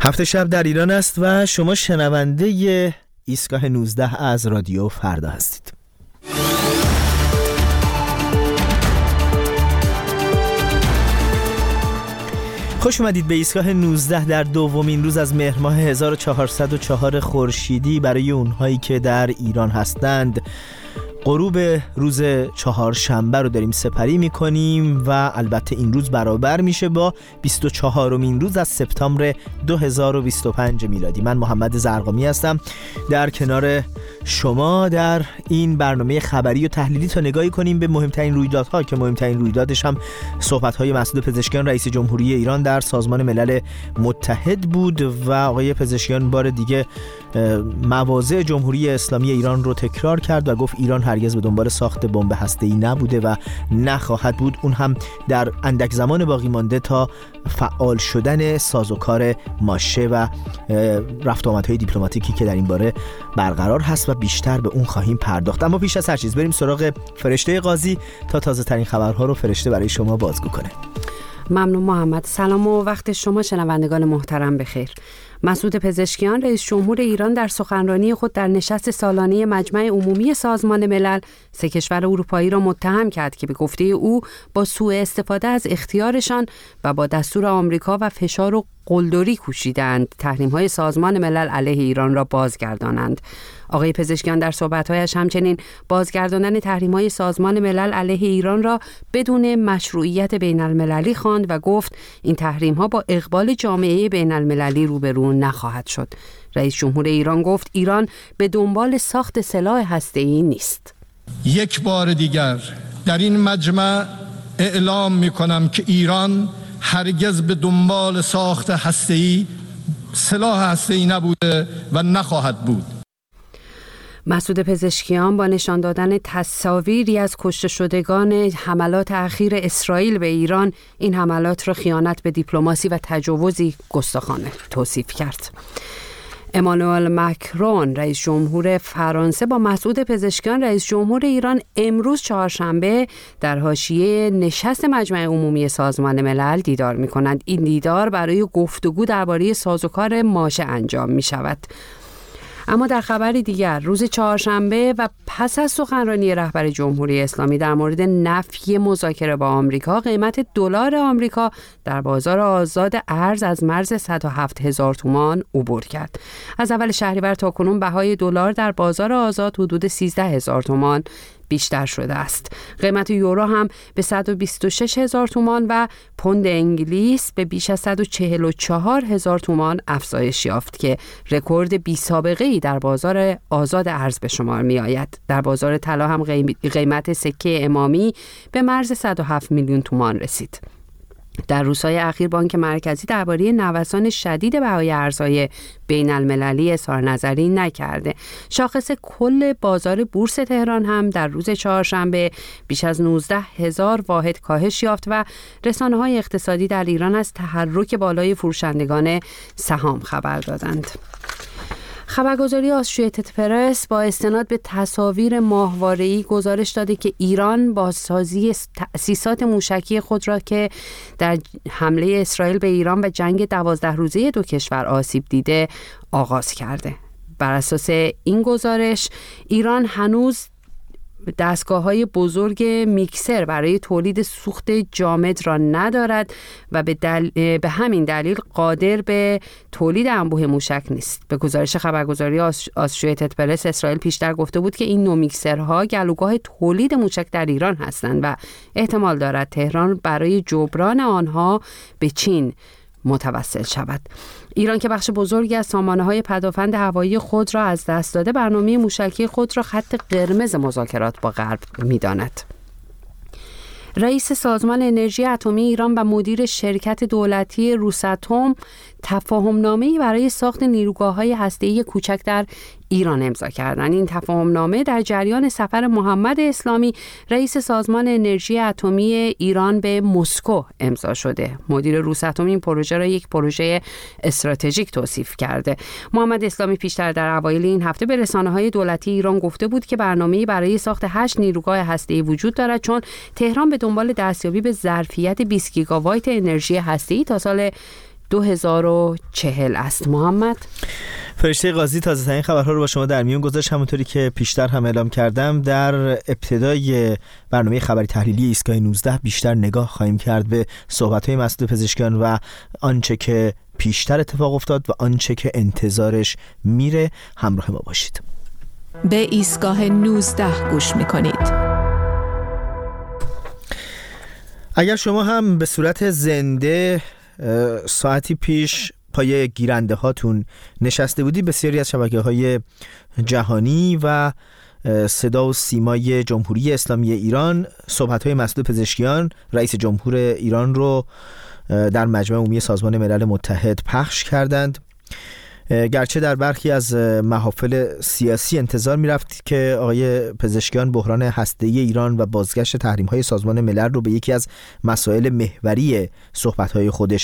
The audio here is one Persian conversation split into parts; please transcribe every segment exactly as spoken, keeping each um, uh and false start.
هفت شب در ایران است و شما شنونده ایستگاه نوزده از رادیو فردا هستید. خوش اومدید به ایستگاه نوزده در دومین روز از مهر ماه هزار و چهارصد و چهار خورشیدی. برای اونهایی که در ایران هستند غروب روز چهارشنبه رو داریم سپری میکنیم و البته این روز برابر میشه با بیست و چهارمین روز از سپتامبر دو هزار و بیست و پنج میلادی. من محمد زرقامی هستم در کنار شما در این برنامه خبری و تحلیلی تا نگاهی کنیم به مهمترین رویدادها که مهمترین رویدادش هم صحبت‌های مسعود پزشکیان رئیس جمهوری ایران در سازمان ملل متحد بود و آقای پزشکیان بار دیگه مواضع جمهوری اسلامی ایران رو تکرار کرد و گفت ایران هرگز به دنبال ساخت بمب هسته‌ای نبوده و نخواهد بود، اون هم در اندک زمان باقی مانده تا فعال شدن سازوکار ماشه و رفت آمدهای دیپلماتیکی که در این باره برقرار هست و بیشتر به اون خواهیم پرداخت. اما پیش از هر چیز بریم سراغ فرشته قاضی تا تازه ترین خبرها رو فرشته برای شما بازگو کنه. ممنون محمد. سلام و وقت شما شنوندگان محترم بخیر. مسعود پزشکیان رئیس جمهور ایران در سخنرانی خود در نشست سالانه مجمع عمومی سازمان ملل سه کشور اروپایی را متهم کرد که به گفته او با سوء استفاده از اختیارشان و با دستور آمریکا و فشار و قلدری کوشیدند تحریم‌های سازمان ملل علیه ایران را بازگردانند. آقای پزشکیان در صحبت‌هایش همچنین بازگرداندن تحریم‌های سازمان ملل علیه ایران را بدون مشروعیت بین‌المللی خواند و گفت این تحریم‌ها با اقبال جامعه بین‌المللی روبرو نخواهد شد. رئیس جمهور ایران گفت ایران به دنبال ساخت سلاح هسته‌ای نیست. یک بار دیگر در این مجمع اعلام می‌کنم که ایران هرگز به دنبال ساخت هسته‌ای سلاح هسته‌ای نبوده و نخواهد بود. مسعود پزشکیان با نشان دادن تصاویری از کشته شدگان حملات اخیر اسرائیل به ایران این حملات را خیانت به دیپلماسی و تجاوزی گستاخانه توصیف کرد. امانوئل مکرون رئیس جمهور فرانسه با مسعود پزشکیان رئیس جمهور ایران امروز چهارشنبه در حاشیه نشست مجمع عمومی سازمان ملل دیدار می‌کنند. این دیدار برای گفتگو درباره سازوکار ماشه انجام می‌شود. اما در خبری دیگر روز چهارشنبه و پس از سخنرانی رهبر جمهوری اسلامی در مورد نفی مذاکره با آمریکا قیمت دلار آمریکا در بازار آزاد ارز از مرز صد و هفت هزار تومان عبور کرد. از اول شهریور تا کنون بهای دلار در بازار آزاد حدود سیزده هزار تومان بیشتر شده است. قیمت یورو هم به صد و بیست و شش هزار تومان و پوند انگلیس به بیش از صد و چهل و چهار هزار تومان افزایش یافت که رکورد بی سابقه ای در بازار آزاد ارز به شمار می آید. در بازار طلا هم قیمت سکه امامی به مرز صد و هفت میلیون تومان رسید. در روزهای اخیر بانک مرکزی درباره نوسان شدید بهای ارزهای بین المللی اظهار نظری نکرده. شاخص کل بازار بورس تهران هم در روز چهارشنبه بیش از نوزده هزار واحد کاهش یافت و رسانه‌های اقتصادی در ایران از تحرک بالای فروشندگان سهام خبر دادند. خبرگزاری آسوشیتد پرس با استناد به تصاویر ماهواره‌ای گزارش داده که ایران بازسازی تأسیسات موشکی خود را که در حمله اسرائیل به ایران و جنگ دوازده روزه دو کشور آسیب دیده آغاز کرده. بر اساس این گزارش ایران هنوز دستگاه‌های بزرگ میکسر برای تولید سوخت جامد را ندارد و به, دل... به همین دلیل قادر به تولید انبوه موشک نیست. به گزارش خبرگزاری آسوشیتد پرس اسرائیل پیشتر گفته بود که این نوع میکسرها گلوگاه تولید موشک در ایران هستند و احتمال دارد تهران برای جبران آنها به چین متوسل شود. ایران که بخش بزرگی از سامانه‌های پدافند هوایی خود را از دست داده برنامه موشکی خود را خط قرمز مذاکرات با غرب می‌داند. رئیس سازمان انرژی اتمی ایران و مدیر شرکت دولتی روساتوم تفاهم‌نامه‌ای برای ساخت نیروگاه‌های هسته‌ای کوچک در ایران امضا کردند. این تفاهم‌نامه در جریان سفر محمد اسلامی رئیس سازمان انرژی اتمی ایران به مسکو امضا شده. مدیر روساتوم این پروژه را یک پروژه استراتژیک توصیف کرده. محمد اسلامی پیشتر در اوایل این هفته به رسانه‌های دولتی ایران گفته بود که برنامه‌ای برای ساخت هشت نیروگاه هسته‌ای وجود دارد، چون تهران به دنبال دستیابی به ظرفیت بیست گیگاوات انرژی هسته‌ای تا سال دو هزار و چهل است. محمد فرشته قاضی تازه ترین خبرها رو با شما در میون گذاشت. همونطوری که پیشتر هم اعلام کردم در ابتدای برنامه خبری تحلیلی ایستگاه نوزده بیشتر نگاه خواهیم کرد به صحبت‌های مسعود پزشکیان و آنچه که پیشتر اتفاق افتاد و آنچه که انتظارش میره. همراه ما باشید. به ایستگاه نوزده گوش میکنید. اگر شما هم به صورت زنده ساعتی پیش پای گیرنده هاتون نشسته بودی، بسیاری از شبکه‌های جهانی و صدا و سیمای جمهوری اسلامی ایران صحبت‌های مسعود پزشکیان رئیس جمهور ایران رو در مجمع عمومی سازمان ملل متحد پخش کردند. گرچه در برخی از محافل سیاسی انتظار می‌رفت که آقای پزشکیان بحران هسته‌ای ایران و بازگشت تحریم‌های سازمان ملل رو به یکی از مسائل محوری صحبت‌های خودش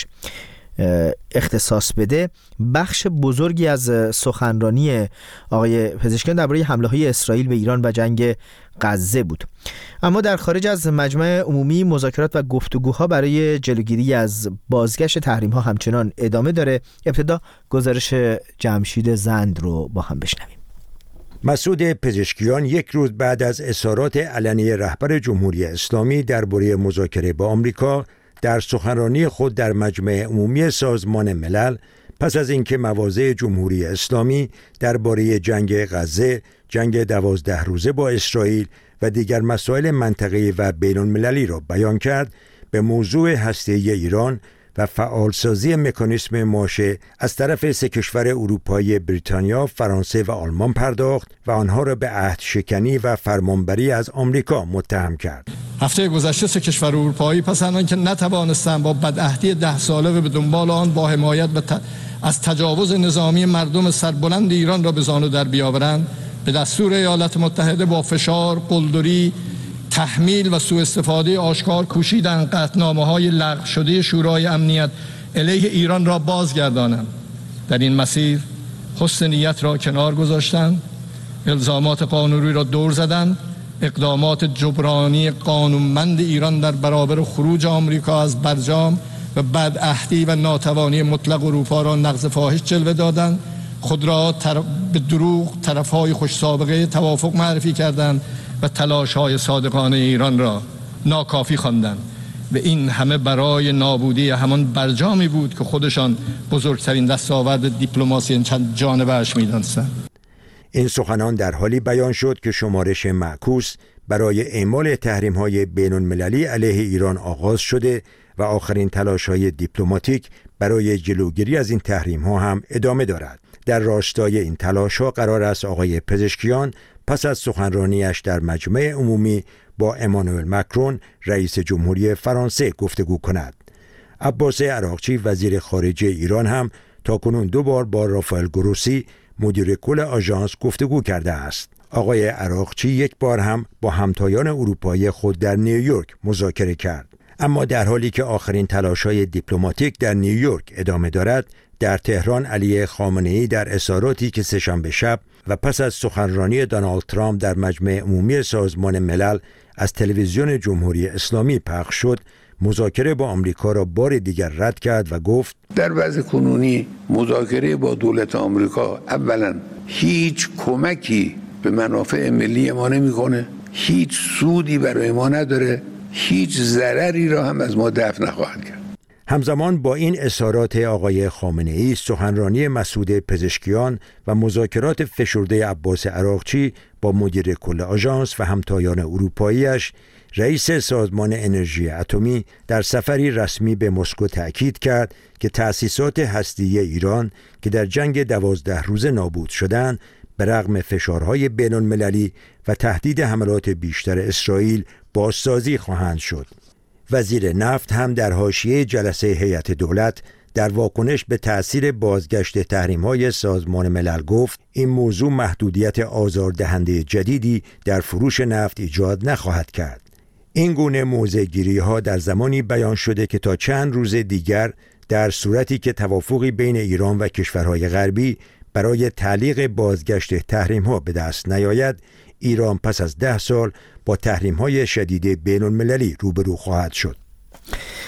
اختصاص بده، بخش بزرگی از سخنرانی آقای پزشکیان درباره حمله‌های اسرائیل به ایران و جنگ غزه بود. اما در خارج از مجمع عمومی مذاکرات و گفتگوها برای جلوگیری از بازگشت تحریم‌ها همچنان ادامه داره. ابتدا گزارش جمشید زند رو با هم بشنویم. مسعود پزشکیان یک روز بعد از اظهارات علنی رهبر جمهوری اسلامی درباره مذاکره با آمریکا در سخنرانی خود در مجمع عمومی سازمان ملل، پس از اینکه مواضع جمهوری اسلامی درباره جنگ غزه، جنگ دوازده روزه با اسرائیل و دیگر مسائل منطقه‌ای و بین‌المللی را بیان کرد، به موضوع هسته‌ای ایران و فعالسازی مکانیسم ماشه از طرف سه کشور اروپایی بریتانیا، فرانسه و آلمان پرداخت و آنها را به عهد شکنی و فرمانبری از آمریکا متهم کرد. هفته گذشته سه کشور اروپایی پس از آنکه نتوانستند با بدعهدی ده ساله و به دنبال آن با حمایت و ت... از تجاوز نظامی مردم سربلند ایران را به زانو در بیاورند، به دستور ایالات متحده با فشار، قلدری، تحمیل و سوء استفاده آشکار کوشیدند قطعنامه‌های لغو شده شورای امنیت علیه ایران را بازگردانند. در این مسیر حسن نیت را کنار گذاشتند، الزامات قانونی را دور زدند، اقدامات جبرانی قانونمند ایران در برابر خروج آمریکا از برجام و بدعهدی و ناتوانی مطلق اروپا را نقض فاحش جلوه دادند، خود را تر... به دروغ طرفهای خوش سابقه توافق معرفی کردند و تلاش‌های صادقانه ایران را ناکافی خواندند و این همه برای نابودی همان برجامی بود که خودشان بزرگترین دستاورد دیپلماسی چند جانبه‌اش می‌دانستند. این سخنان در حالی بیان شد که شمارش معکوس برای اعمال تحریم‌های بین‌المللی علیه ایران آغاز شده و آخرین تلاش‌های دیپلماتیک برای جلوگیری از این تحریم‌ها هم ادامه دارد. در راستای این تلاش‌ها قرار است آقای پزشکیان پس از سخنرانیش در مجمع عمومی با امانوئل مکرون رئیس جمهوری فرانسه گفتگو کند. عباس عراقچی وزیر خارجه ایران هم تاکنون دو بار با رافائل گروسی مدیر کل آژانس گفتگو کرده است. آقای عراقچی یک بار هم با همتایان اروپایی خود در نیویورک مذاکره کرد. اما در حالی که آخرین تلاش‌های دیپلماتیک در نیویورک ادامه دارد، در تهران علی خامنه‌ای در اظهاراتی که سه‌شنبه شب و پس از سخنرانی دونالد ترامپ در مجمع عمومی سازمان ملل از تلویزیون جمهوری اسلامی پخش شد، مذاکره با آمریکا را بار دیگر رد کرد و گفت در وضع کنونی مذاکره با دولت آمریکا اولا هیچ کمکی به منافع ملی ما نمی‌کنه، هیچ سودی برای ما نداره، هیچ ضرری را هم از ما دفع نخواهد کرد. همزمان با این اظهارات آقای خامنه‌ای، سخنرانی مسعود پزشکیان و مذاکرات فشرده عباس عراقچی با مدیر کل آژانس و همتایان اروپایی‌اش، رئیس سازمان انرژی اتمی در سفری رسمی به مسکو تأکید کرد که تأسیسات هسته‌ای ایران که در جنگ دوازده روزه نابود شدند، به رغم فشارهای بین‌المللی و تهدید حملات بیشتر اسرائیل بازسازی خواهند شد. وزیر نفت هم در حاشیه جلسه هیئت دولت در واکنش به تأثیر بازگشت تحریم‌های سازمان ملل گفت این موضوع محدودیت آزاردهنده جدیدی در فروش نفت ایجاد نخواهد کرد. این گونه موضع‌گیری‌ها در زمانی بیان شده که تا چند روز دیگر در صورتی که توافقی بین ایران و کشورهای غربی برای تعلیق بازگشت تحریم‌ها به دست نیاید، ایران پس از ده سال با تحریم‌های شدید بین‌المللی روبرو خواهد شد.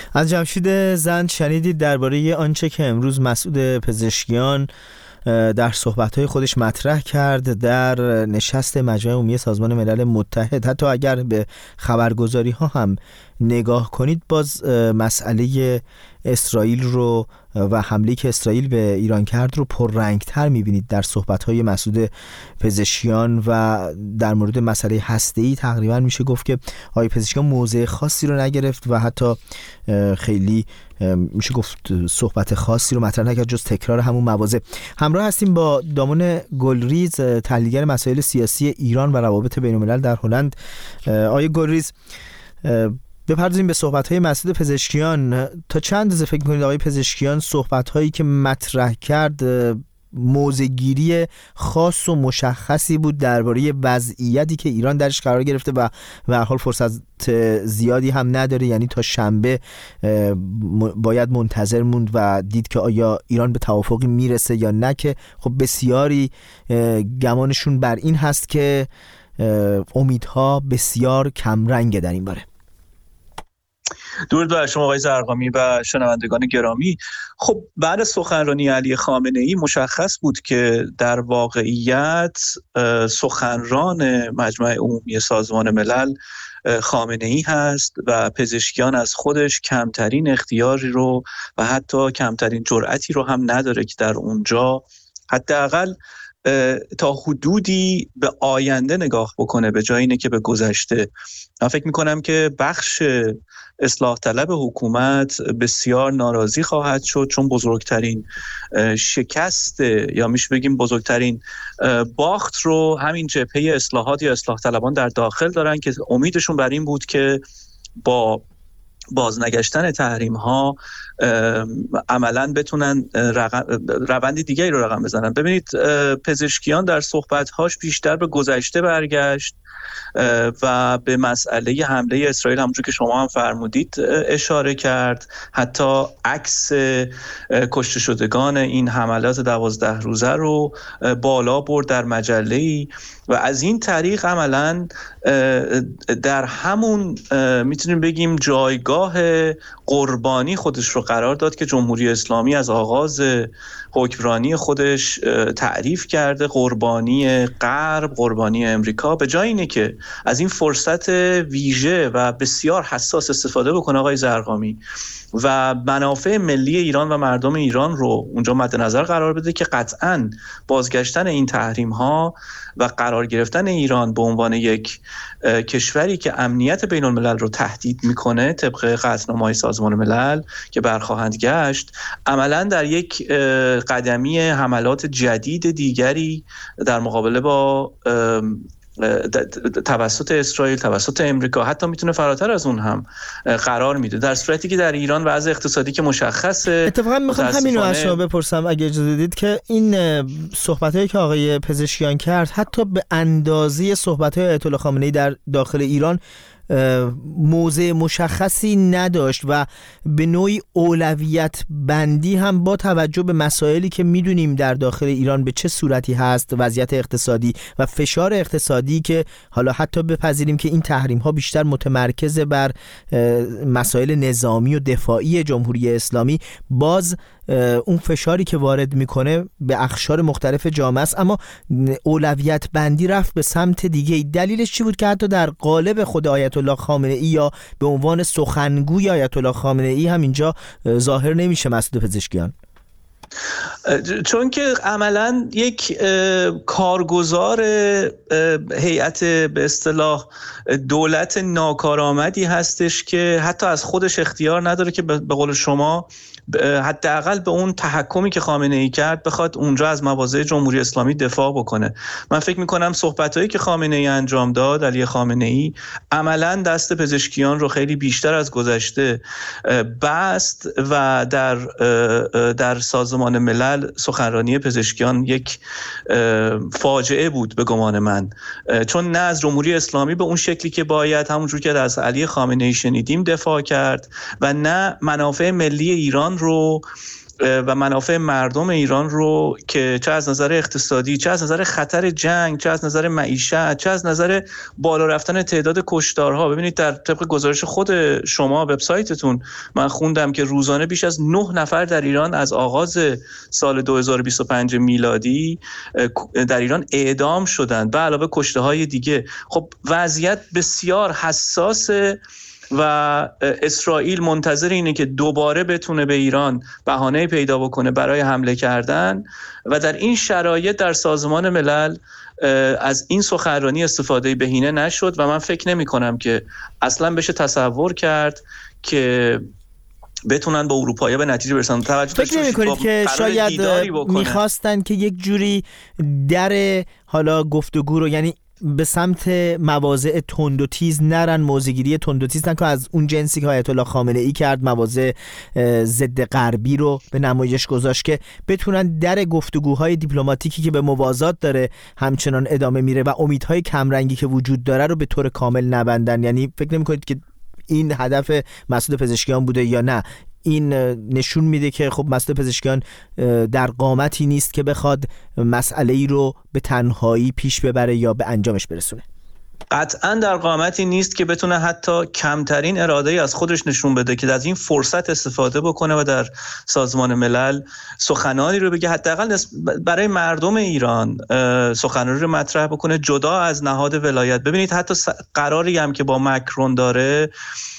از جمشید زند شنیدید درباره آنچه که امروز مسعود پزشکیان در صحبت‌های خودش مطرح کرد در نشست مجمع عمومی سازمان ملل متحد. حتی اگر به خبرگزاری‌ها هم نگاه کنید، باز مسئله اسرائیل رو و حمله‌ای که اسرائیل به ایران کرد رو پررنگ‌تر می‌بینید در صحبت‌های مسعود پزشکیان. و در مورد مسئله هسته‌ای تقریبا میشه گفت که آقای پزشکیان موضع خاصی رو نگرفت و حتی خیلی میشه گفت صحبت خاصی رو مطرح نکرد جز تکرار همون مواضع. همراه هستیم با دامون گلریز، تحلیلگر مسائل سیاسی ایران و روابط بین‌الملل در هلند. آقای گلریز، بپردازیم به صحبت‌های مسعود پزشکیان. تا چند اندازه فکر می‌کنید آقای پزشکیان صحبت‌هایی که مطرح کرد موضع‌گیری خاص و مشخصی بود درباره وضعیتی که ایران درش قرار گرفته و به هر حال فرصت زیادی هم نداره، یعنی تا شنبه باید منتظر موند و دید که آیا ایران به توافقی میرسه یا نه، که خب بسیاری گمانشون بر این هست که امیدها بسیار کمرنگه در این باره. درود بر شما آقای زرقامی و شنوندگان گرامی. خب بعد سخنرانی علی خامنه‌ای مشخص بود که در واقعیت سخنران مجمع عمومی سازمان ملل خامنه‌ای هست و پزشکیان از خودش کمترین اختیاری رو و حتی کمترین جرأتی رو هم نداره که در اونجا حداقل تا حدودی به آینده نگاه بکنه به جای اینه که به گذشته. من فکر میکنم که بخش اصلاح طلب حکومت بسیار ناراضی خواهد شد، چون بزرگترین شکست یا میشه بگیم بزرگترین باخت رو همین جبهه اصلاحات یا اصلاح طلبان در داخل دارن که امیدشون بر این بود که با بازنگشتن تحریم ها عملاً بتونن روند دیگری رو رقم بزنن. ببینید پزشکیان در صحبت‌هاش بیشتر به گذشته برگشت و به مسئله حمله اسرائیل همونجور که شما هم فرمودید اشاره کرد. حتی عکس کشته شدگان این حملات دوازده روزه رو بالا برد در مجله‌ای و از این طریق عملاً در همون میتونیم بگیم جایگاه قربانی خودش رو قرار داد که جمهوری اسلامی از آغاز حکمرانی خودش تعریف کرده، قربانی غرب، قربانی امریکا، به جای اینه که از این فرصت ویژه و بسیار حساس استفاده بکنه آقای زرقامی و منافع ملی ایران و مردم ایران رو اونجا مد نظر قرار بده که قطعاً بازگشتن این تحریم ها و قرار گرفتن ایران به عنوان یک کشوری که امنیت بین الملل رو تهدید میکنه طبق قطعنامه‌های سازمان ملل که برخواهند گشت، عملاً در یک قدمی حملات جدید دیگری در مقابله با توسط اسرائیل، توسط امریکا، حتی میتونه فراتر از اون هم قرار میده، در صورتی که در ایران وضع اقتصادی که مشخصه. اتفاقا میخوام همینو از شما بپرسم اگه اجازه بدید که این صحبتایی که آقای پزشکیان کرد حتی به اندازه صحبت‌های آیت الله خامنه‌ای در داخل ایران موضع مشخصی نداشت و به نوعی اولویت بندی هم با توجه به مسائلی که میدونیم در داخل ایران به چه صورتی هست، وضعیت اقتصادی و فشار اقتصادی که حالا حتی بپذیریم که این تحریم ها بیشتر متمرکز بر مسائل نظامی و دفاعی جمهوری اسلامی، باز اون فشاری که وارد میکنه به اقشار مختلف جامعه است، اما اولویت بندی رفت به سمت دیگه. دلیلش چی بود که حتی در قالب خود آیت الله خامنه‌ای یا به عنوان سخنگوی آیت الله خامنه‌ای هم اینجا ظاهر نمیشه مسعود پزشکیان؟ چون که عملاً یک کارگزار هیئت به اصطلاح دولت ناکارآمدی هستش که حتی از خودش اختیار نداره که به قول شما حداقل به اون تحکمی که خامنه‌ای کرد بخواد اونجا از مواضع جمهوری اسلامی دفاع بکنه. من فکر می‌کنم صحبتایی که خامنه‌ای انجام داد، علی خامنه‌ای، عملاً دست پزشکیان رو خیلی بیشتر از گذشته بست و در در سازمان ملل سخنرانی پزشکیان یک فاجعه بود به گمان من، چون نه از جمهوری اسلامی به اون شکلی که باید همونجور که از علی خامنه‌ای شنیدیم دفاع کرد و نه منافع ملی ایران رو و منافع مردم ایران رو که چه از نظر اقتصادی، چه از نظر خطر جنگ، چه از نظر معیشت، چه از نظر بالا رفتن تعداد کشتارها. ببینید در طبق گزارش خود شما وبسایتتون من خوندم که روزانه بیش از نه نفر در ایران از آغاز سال دو هزار و بیست و پنج میلادی در ایران اعدام شدند، به علاوه کشته‌های دیگه. خب وضعیت بسیار حساسه و اسرائیل منتظر اینه که دوباره بتونه به ایران بهانه پیدا بکنه برای حمله کردن و در این شرایط در سازمان ملل از این سخنرانی استفاده بهینه نشد و من فکر نمی کنم که اصلا بشه تصور کرد که بتونن با اروپایی به نتیجه برسن. فکر نمی کنید که شاید میخواستن که یک جوری در حالا گفتگو رو، یعنی به سمت مواضع تند و تیز نرن، موضع‌گیری تند و تیز نکن، از اون جنسی که آیت الله خامنه ای کرد، مواضع ضد غربی رو به نمایش گذاشت که بتونن در گفتگوهای دیپلماتیکی که به موازات داره همچنان ادامه میره و امیدهای کمرنگی که وجود داره رو به طور کامل نبندن. یعنی فکر نمی‌کنید که این هدف مسعود پزشکیان بوده یا نه؟ این نشون میده که خب مسعود پزشکیان در قامتی نیست که بخواد مسئله ای رو به تنهایی پیش ببره یا به انجامش برسونه. قطعا در قامتی نیست که بتونه حتی کمترین اراده ای از خودش نشون بده که از این فرصت استفاده بکنه و در سازمان ملل سخنانی رو بگه، حداقل برای مردم ایران سخنانی رو مطرح بکنه جدا از نهاد ولایت. ببینید حتی قراری هم که با مکرون داره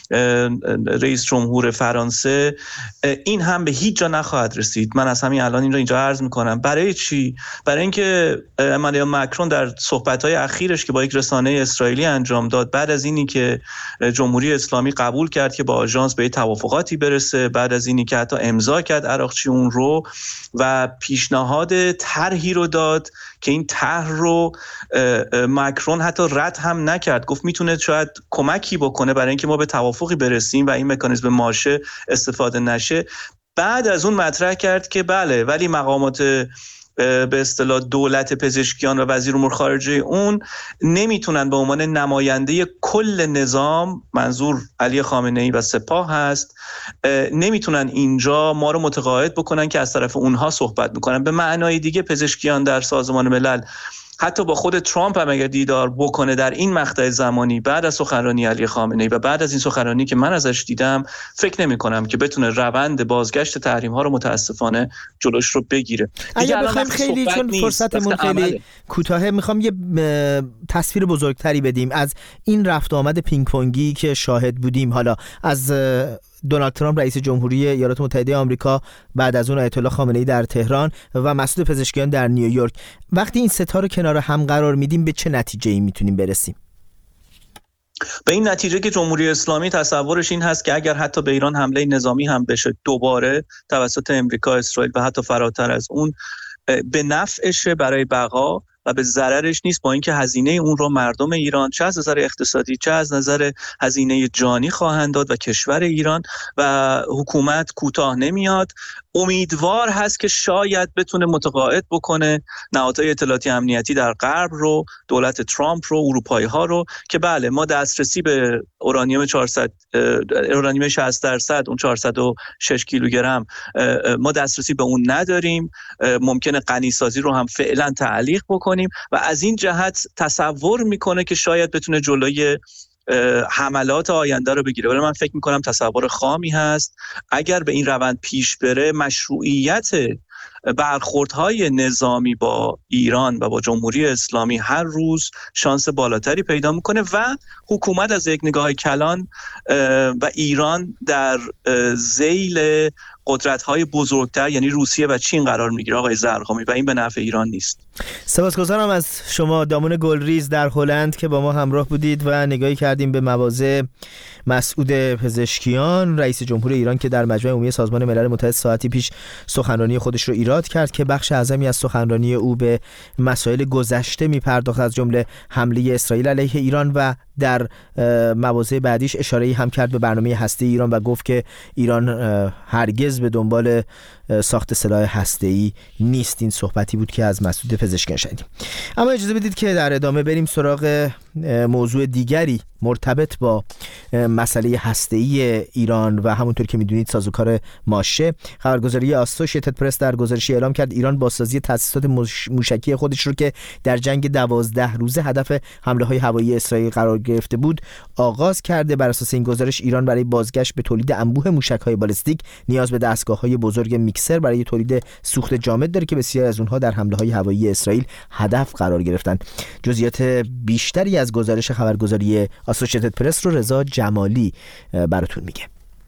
رئیس جمهور فرانسه، این هم به هیچ جا نخواهد رسید. من از همین الان این رو اینجا عرض میکنم. برای چی؟ برای اینکه امانوئل مکرون در صحبت‌های اخیرش که با یک رسانه اسرائیلی انجام داد، بعد از اینی که جمهوری اسلامی قبول کرد که با آژانس به توافقاتی برسه، بعد از اینی که حتی امضا کرد عراقچی اون رو و پیشنهاد طرحی رو داد که این طرح رو مکرون حتی رد هم نکرد، گفت میتونه شاید کمکی بکنه برای اینکه ما به توافقی برسیم و این مکانیزم ماشه استفاده نشه. بعد از اون مطرح کرد که بله، ولی مقامات به اصطلاح دولت پزشکیان و وزیر امور خارجه اون نمیتونن به عنوان نماینده کل نظام، منظور علی خامنه ای و سپاه هست، نمیتونن اینجا ما رو متقاعد بکنن که از طرف اونها صحبت میکنن. به معنای دیگه پزشکیان در سازمان ملل حتی با خود ترامپ هم اگر دیدار بکنه در این مقطع زمانی بعد از سخنرانی علی خامنه ای و بعد از این سخنرانی که من ازش دیدم، فکر نمی کنم که بتونه روند بازگشت تحریم ها رو متاسفانه جلوش رو بگیره. اگه بخوایم خیلی، چون فرصتمون خیلی کوتاهه، میخوام یه تصویر بزرگتری بدیم از این رفت آمد پینگ پونگی که شاهد بودیم، حالا از دونالد ترامپ رئیس جمهوری ایالات متحده آمریکا، بعد از اون آیت الله خامنه ای در تهران و مسعود پزشکیان در نیویورک. وقتی این سه تا رو کنار هم قرار میدیم به چه نتیجه‌ای میتونیم برسیم؟ به این نتیجه که جمهوری اسلامی تصورش این هست که اگر حتی به ایران حمله نظامی هم بشه دوباره توسط امریکا، اسرائیل و حتی فراتر از اون، به نفعشه برای بقا و به ضررش نیست، با اینکه هزینه اون رو مردم ایران چه از نظر اقتصادی چه از نظر هزینه جانی خواهند داد و کشور ایران و حکومت کوتاه نمیاد. امیدوار هست که شاید بتونه متقاعد بکنه نهادهای اطلاعاتی امنیتی در غرب رو، دولت ترامپ رو، اروپایی ها رو که بله ما دسترسی به اورانیوم چهارصد اورانیوم شصت درصد اون چهارصد و شش کیلوگرم ما دسترسی به اون نداریم، ممکنه غنی سازی رو هم فعلا تعلیق بکنیم و از این جهت تصور میکنه که شاید بتونه جلوی حملات آینده رو بگیره. ولی من فکر میکنم تصور خامی هست. اگر به این روند پیش بره، مشروعیت برخوردهای نظامی با ایران و با جمهوری اسلامی هر روز شانس بالاتری پیدا میکنه و حکومت از یک نگاه کلان و ایران در ذیل قدرت‌های بزرگتر یعنی روسیه و چین قرار میگیره آقای زرقامی و این به نفع ایران نیست. سپاسگزارم از شما دامون گلریز در هلند که با ما همراه بودید و نگاهی کردیم به مواضع مسعود پزشکیان رئیس جمهور ایران که در مجمع عمومی سازمان ملل متحد ساعتی پیش سخنرانی خودش رو ایراد کرد که بخش اعظمی از سخنرانی او به مسائل گذشته میپرداخت، از جمله حمله اسرائیل علیه ایران و در مواضع بعدیش اشاره‌ای هم کرد به برنامه هسته‌ای ایران و گفت که ایران هرگز به دنبال ساخت سلاح هسته‌ای نیست. این صحبتی بود که از مسعود پزشکیان شنیدیم. اما اجازه بدید که در ادامه بریم سراغ موضوع دیگری مرتبط با مسئله هسته‌ای ایران و همونطور که میدونید سازوکار ماشه. خبرگزاری آسوشیتد پرس در گزارشی اعلام کرد ایران بازسازی تاسیسات موشکی خودش رو که در جنگ دوازده روزه هدف حمله‌های هوایی اسرائیل قرار گرفته بود آغاز کرده. بر اساس این گزارش ایران برای بازگشت به تولید انبوه موشک‌های بالستیک نیاز به دستگاه‌های بزرگ میکسر برای تولید سوخت جامد داره که بسیاری از اونها در حمله‌های هوایی اسرائیل هدف قرار گرفتند. جزئیات بیشتری از گزارش خبرگزاری آسوشیتد پرس رو رضا جمالی براتون میگه.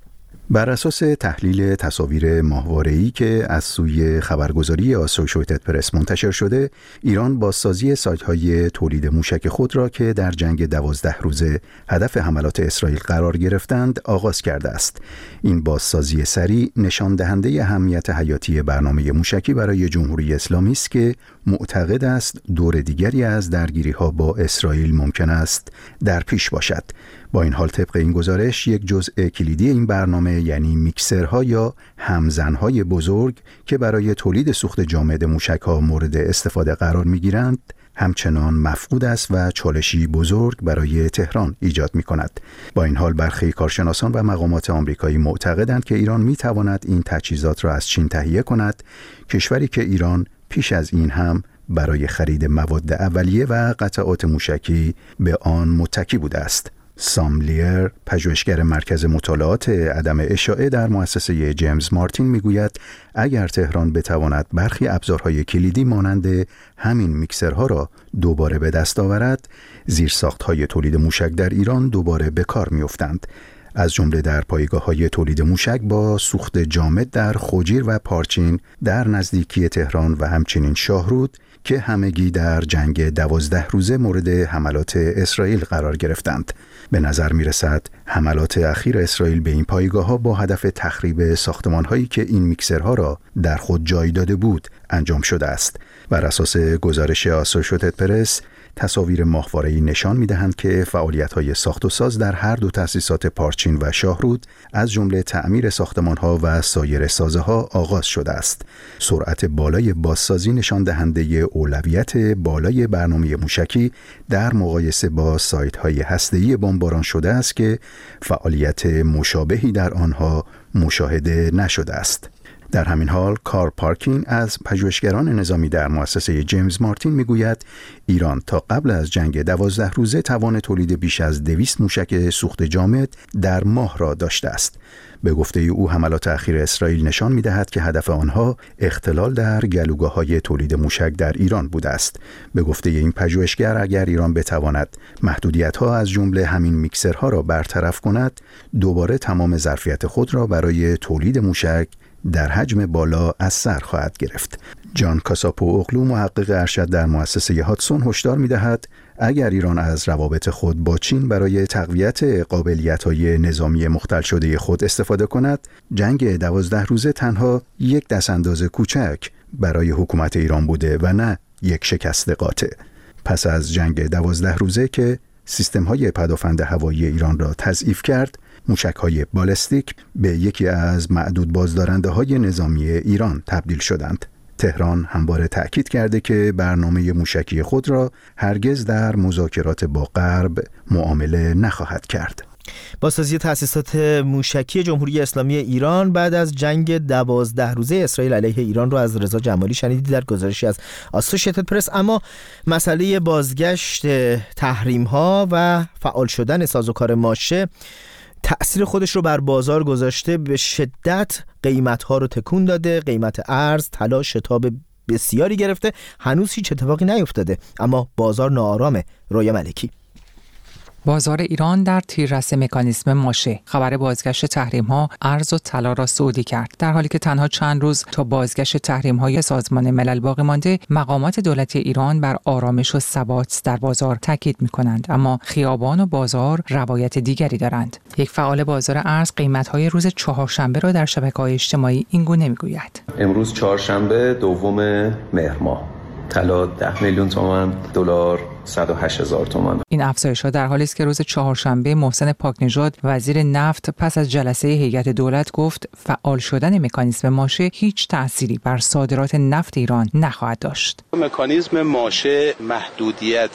بر اساس تحلیل تصاویر ماهواره‌ای که از سوی خبرگزاری آسوشیتد پرس منتشر شده، ایران بازسازی سایت‌های تولید موشک خود را که در جنگ دوازده روزه هدف حملات اسرائیل قرار گرفتند آغاز کرده است. این بازسازی سریع نشان دهنده اهمیت حیاتی برنامه موشکی برای جمهوری اسلامی است که معتقد است دور دیگری از درگیری‌ها با اسرائیل ممکن است در پیش باشد. با این حال طبق این گزارش یک جزء کلیدی این برنامه یعنی میکسرها یا همزنهای بزرگ که برای تولید سوخت جامد موشک‌ها مورد استفاده قرار می‌گیرند همچنان مفقود است و چالشی بزرگ برای تهران ایجاد می‌کند. با این حال برخی کارشناسان و مقامات آمریکایی معتقدند که ایران می‌تواند این تجهیزات را از چین تهیه کند، کشوری که ایران پیش از این هم برای خرید مواد اولیه و قطعات موشکی به آن متکی بوده است. سام لیر، پژوهشگر مرکز مطالعات عدم اشاعه در مؤسسه جیمز مارتین میگوید اگر تهران بتواند برخی ابزارهای کلیدی مانند همین میکسرها را دوباره به دست آورد، زیرساختهای تولید موشک در ایران دوباره به کار میافتند. از جمله در پایگاه‌های تولید موشک با سوخت جامد در خوجیر و پارچین در نزدیکی تهران و همچنین شاهرود که همگی در جنگ دوازده روزه مورد حملات اسرائیل قرار گرفتند. به نظر می رسد حملات اخیر اسرائیل به این پایگاه‌ها با هدف تخریب ساختمان‌هایی که این میکسرها را در خود جای داده بود انجام شده است. بر اساس گزارش آسوشیتد پرس، تصاویر ماهواره‌ای نشان می‌دهند که فعالیت‌های ساخت و ساز در هر دو تأسیسات پارچین و شاهرود از جمله تعمیر ساختمان‌ها و سایر سازه‌ها آغاز شده است. سرعت بالای بازسازی نشان دهنده اولویت بالای برنامه موشکی در مقایسه با سایت‌های هسته‌ای بمباران شده است که فعالیت مشابهی در آنها مشاهده نشده است. در همین حال کار پارکین از پژوهشگران نظامی در مؤسسه جیمز مارتین میگوید ایران تا قبل از جنگ دوازده روزه توان تولید بیش از دویست موشک سوخت جامد در ماه را داشته است. به گفته او حملات اخیر اسرائیل نشان می‌دهد که هدف آنها اختلال در گلوگاه‌های تولید موشک در ایران بوده است. به گفته این پژوهشگر اگر ایران بتواند محدودیت‌ها از جمله همین میکسرها را برطرف کند، دوباره تمام ظرفیت خود را برای تولید موشک در حجم بالا از سر خواهد گرفت. جان کاساپو اغلو، محقق ارشد در مؤسسه هاتسون، هشدار می‌دهد اگر ایران از روابط خود با چین برای تقویت قابلیت‌های نظامی مختل شده خود استفاده کند، جنگ دوازده روزه تنها یک دستانداز کوچک برای حکومت ایران بوده و نه یک شکست قاطع. پس از جنگ دوازده روزه که سیستم‌های پدافند هوایی ایران را تضعیف کرد، موشک‌های بالستیک به یکی از معدود بازدارنده‌های نظامی ایران تبدیل شدند. تهران همواره تأکید کرده که برنامه موشکی خود را هرگز در مذاکرات با غرب معامله نخواهد کرد. بازسازی تأسیسات موشکی جمهوری اسلامی ایران بعد از جنگ دوازده روزه اسرائیل علیه ایران رو از رضا جمالی شنیدید در گزارشی از آسوشیتد پرس. اما مسئله بازگشت تحریم‌ها و فعال شدن سازوکار ماشه تأثیر خودش رو بر بازار گذاشته، به شدت قیمت‌ها رو تکون داده، قیمت ارز، طلا شتاب بسیاری گرفته. هنوز هیچ اتفاقی نیفتاده اما بازار ناآرامه. رویا ملکی. بازار ایران در تیررس مکانیزم ماشه. خبر بازگشت تحریم‌ها ارز و طلا را صعودی کرد، در حالی که تنها چند روز تا بازگشت تحریم‌های سازمان ملل باقی مانده. مقامات دولتی ایران بر آرامش و ثبات در بازار تاکید می‌کنند، اما خیابان و بازار روایت دیگری دارند. یک فعال بازار ارز قیمت‌های روز چهارشنبه را در شبکه‌های اجتماعی اینگونه می‌گوید: امروز چهارشنبه دوم مهر ماه، طلا ده میلیون تومان، دلار صد و هشت هزار تومان. این افزایش‌ها در حالی است که روز چهارشنبه محسن پاکنژاد وزیر نفت پس از جلسه هیئت دولت گفت فعال شدن مکانیزم ماشه هیچ تأثیری بر صادرات نفت ایران نخواهد داشت. مکانیزم ماشه محدودیت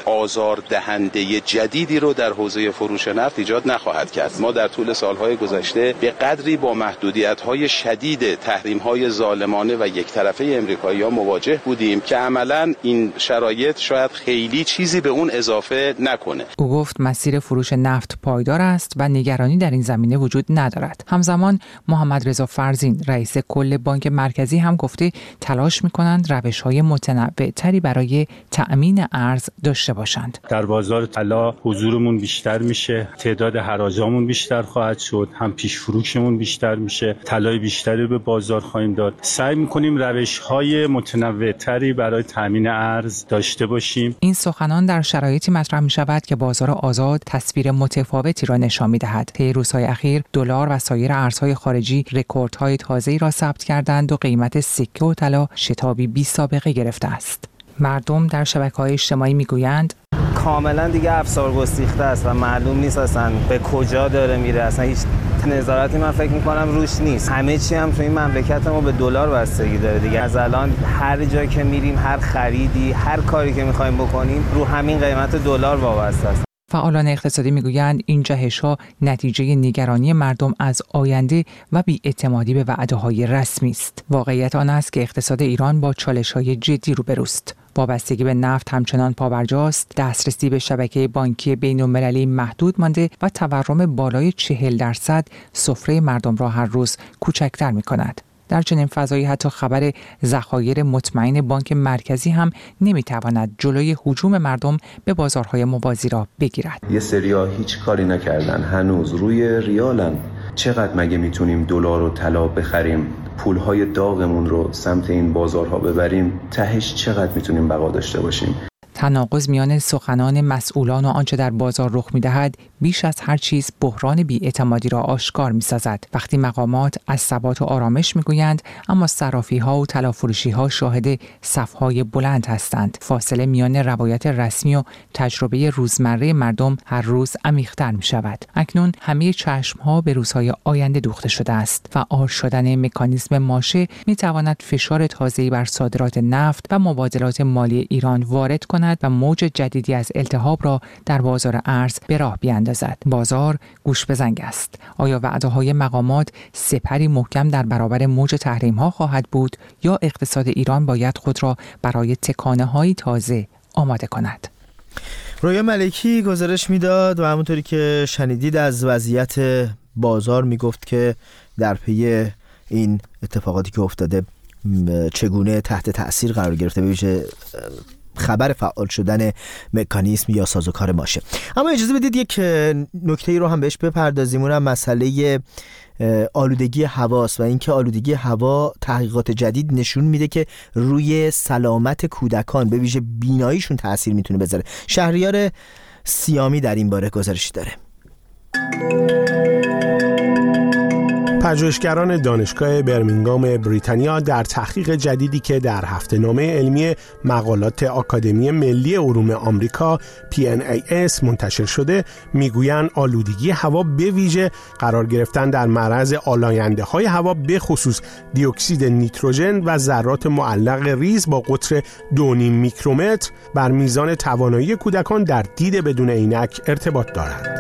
آزاردهنده جدیدی رو در حوزه فروش نفت ایجاد نخواهد کرد. ما در طول سالهای گذشته به قدری با محدودیت‌های شدید تحریم‌های ظالمانه و یک طرفه امریکایی‌ها مواجه بودیم که عملاً این شرایط شاید خیلی چیزی به اون اضافه نکنه. او گفت مسیر فروش نفت پایدار است و نگرانی در این زمینه وجود ندارد. همزمان محمد رضا فرزین رئیس کل بانک مرکزی هم گفته تلاش می‌کنند روش‌های متنوع‌تری برای تأمین ارز داشته باشند. در بازار طلا حضورمون بیشتر میشه، تعداد حراجامون بیشتر خواهد شد، هم پیش فروشمون بیشتر میشه، طلای بیشتری به بازار خواهیم داد. سعی می‌کنیم روش‌های متنوع‌تری برای تأمین ارز داشته باشیم. این سخنان در شرایطی مطرح می‌شود که بازار آزاد تصویر متفاوتی را نشان می‌دهد. طی روزهای اخیر دلار و سایر ارزهای خارجی رکوردهای تازه‌ای را ثبت کردند و قیمت سکه و طلا شتابی بی سابقه گرفته است. مردم در شبکه‌های اجتماعی می‌گویند کاملا دیگه افسار گسیخته است و معلوم نیست اصلا به کجا داره میره، اصلا هیچ نظارتی من فکر میکنم روش نیست. همه چی هم تو این مملکت ما به دلار بستگی داره دیگه. از الان هر جا که میریم، هر خریدی، هر کاری که میخوایم بکنیم رو همین قیمت دلار وابسته است. فعالان اقتصادی میگویند این جهش‌ها نتیجه نگرانی مردم از آینده و بی‌اعتمادی به وعده‌های رسمی است. واقعیت آن است که اقتصاد ایران با چالش‌های جدی روبروست. وابستگی به نفت همچنان پابرجاست، دسترسی به شبکه بانکی بین‌المللی محدود مانده و تورم بالای چهل درصد سفره مردم را هر روز کوچکتر می‌کند. در چنین فضایی حتی خبر ذخایر مطمئن بانک مرکزی هم نمیتواند جلوی هجوم مردم به بازارهای موازی را بگیرد. یه سریا هیچ کاری نکردن، هنوز روی ریالن. چقدر مگه میتونیم دلار و طلا بخریم، پولهای داغمون رو سمت این بازارها ببریم؟ تهش چقدر میتونیم بقا داشته باشیم؟ تناقض میان سخنان مسئولان و آنچه در بازار رخ می‌دهد بیش از هر چیز بحران بی‌اعتمادی را آشکار می‌سازد. وقتی مقامات از ثبات و آرامش می‌گویند اما صرافی‌ها و طلافروشی‌ها شاهد صف‌های بلند هستند. فاصله میان روایت رسمی و تجربه روزمره مردم هر روز عمیق‌تر می‌شود. اکنون همه چشم‌ها به روزهای آینده دوخته شده است. فعال شدن مکانیزم ماشه می‌تواند فشار تازه‌ای بر صادرات نفت و مبادلات مالی ایران وارد کند و موج جدیدی از التهاب را در بازار ارز به راه بیاندازد. بازار گوش به زنگ است. آیا وعده‌های مقامات سپری محکم در برابر موج تحریم‌ها خواهد بود یا اقتصاد ایران باید خود را برای تکانه‌های تازه آماده کند؟ رویا ملکی گزارش میداد و همونطوری که شنیدید از وضعیت بازار میگفت که در پی این اتفاقاتی که افتاده چگونه تحت تأثیر قرار گرفته به ویژه خبر فعال شدن مکانیزم یا سازوکار ماشه. اما اجازه بدید یک نکته‌ای رو هم بهش بپردازیم، اونم مسئله آلودگی هواست و اینکه آلودگی هوا تحقیقات جدید نشون میده که روی سلامت کودکان به ویژه بیناییشون تأثیر میتونه بذاره. شهریار سیامی در این باره گزارشی داره. پژوهشگران دانشگاه برمینگام بریتانیا در تحقیق جدیدی که در هفته‌نامه علمی مقالات آکادمی ملی علوم آمریکا پی ان ای اس منتشر شده میگویند آلودگی هوا به ویژه قرار گرفتن در معرض آلاینده‌های هوا به خصوص دی اکسید نیتروژن و ذرات معلق ریز با قطر دو و نیم میکرومتر بر میزان توانایی کودکان در دید بدون عینک ارتباط دارد.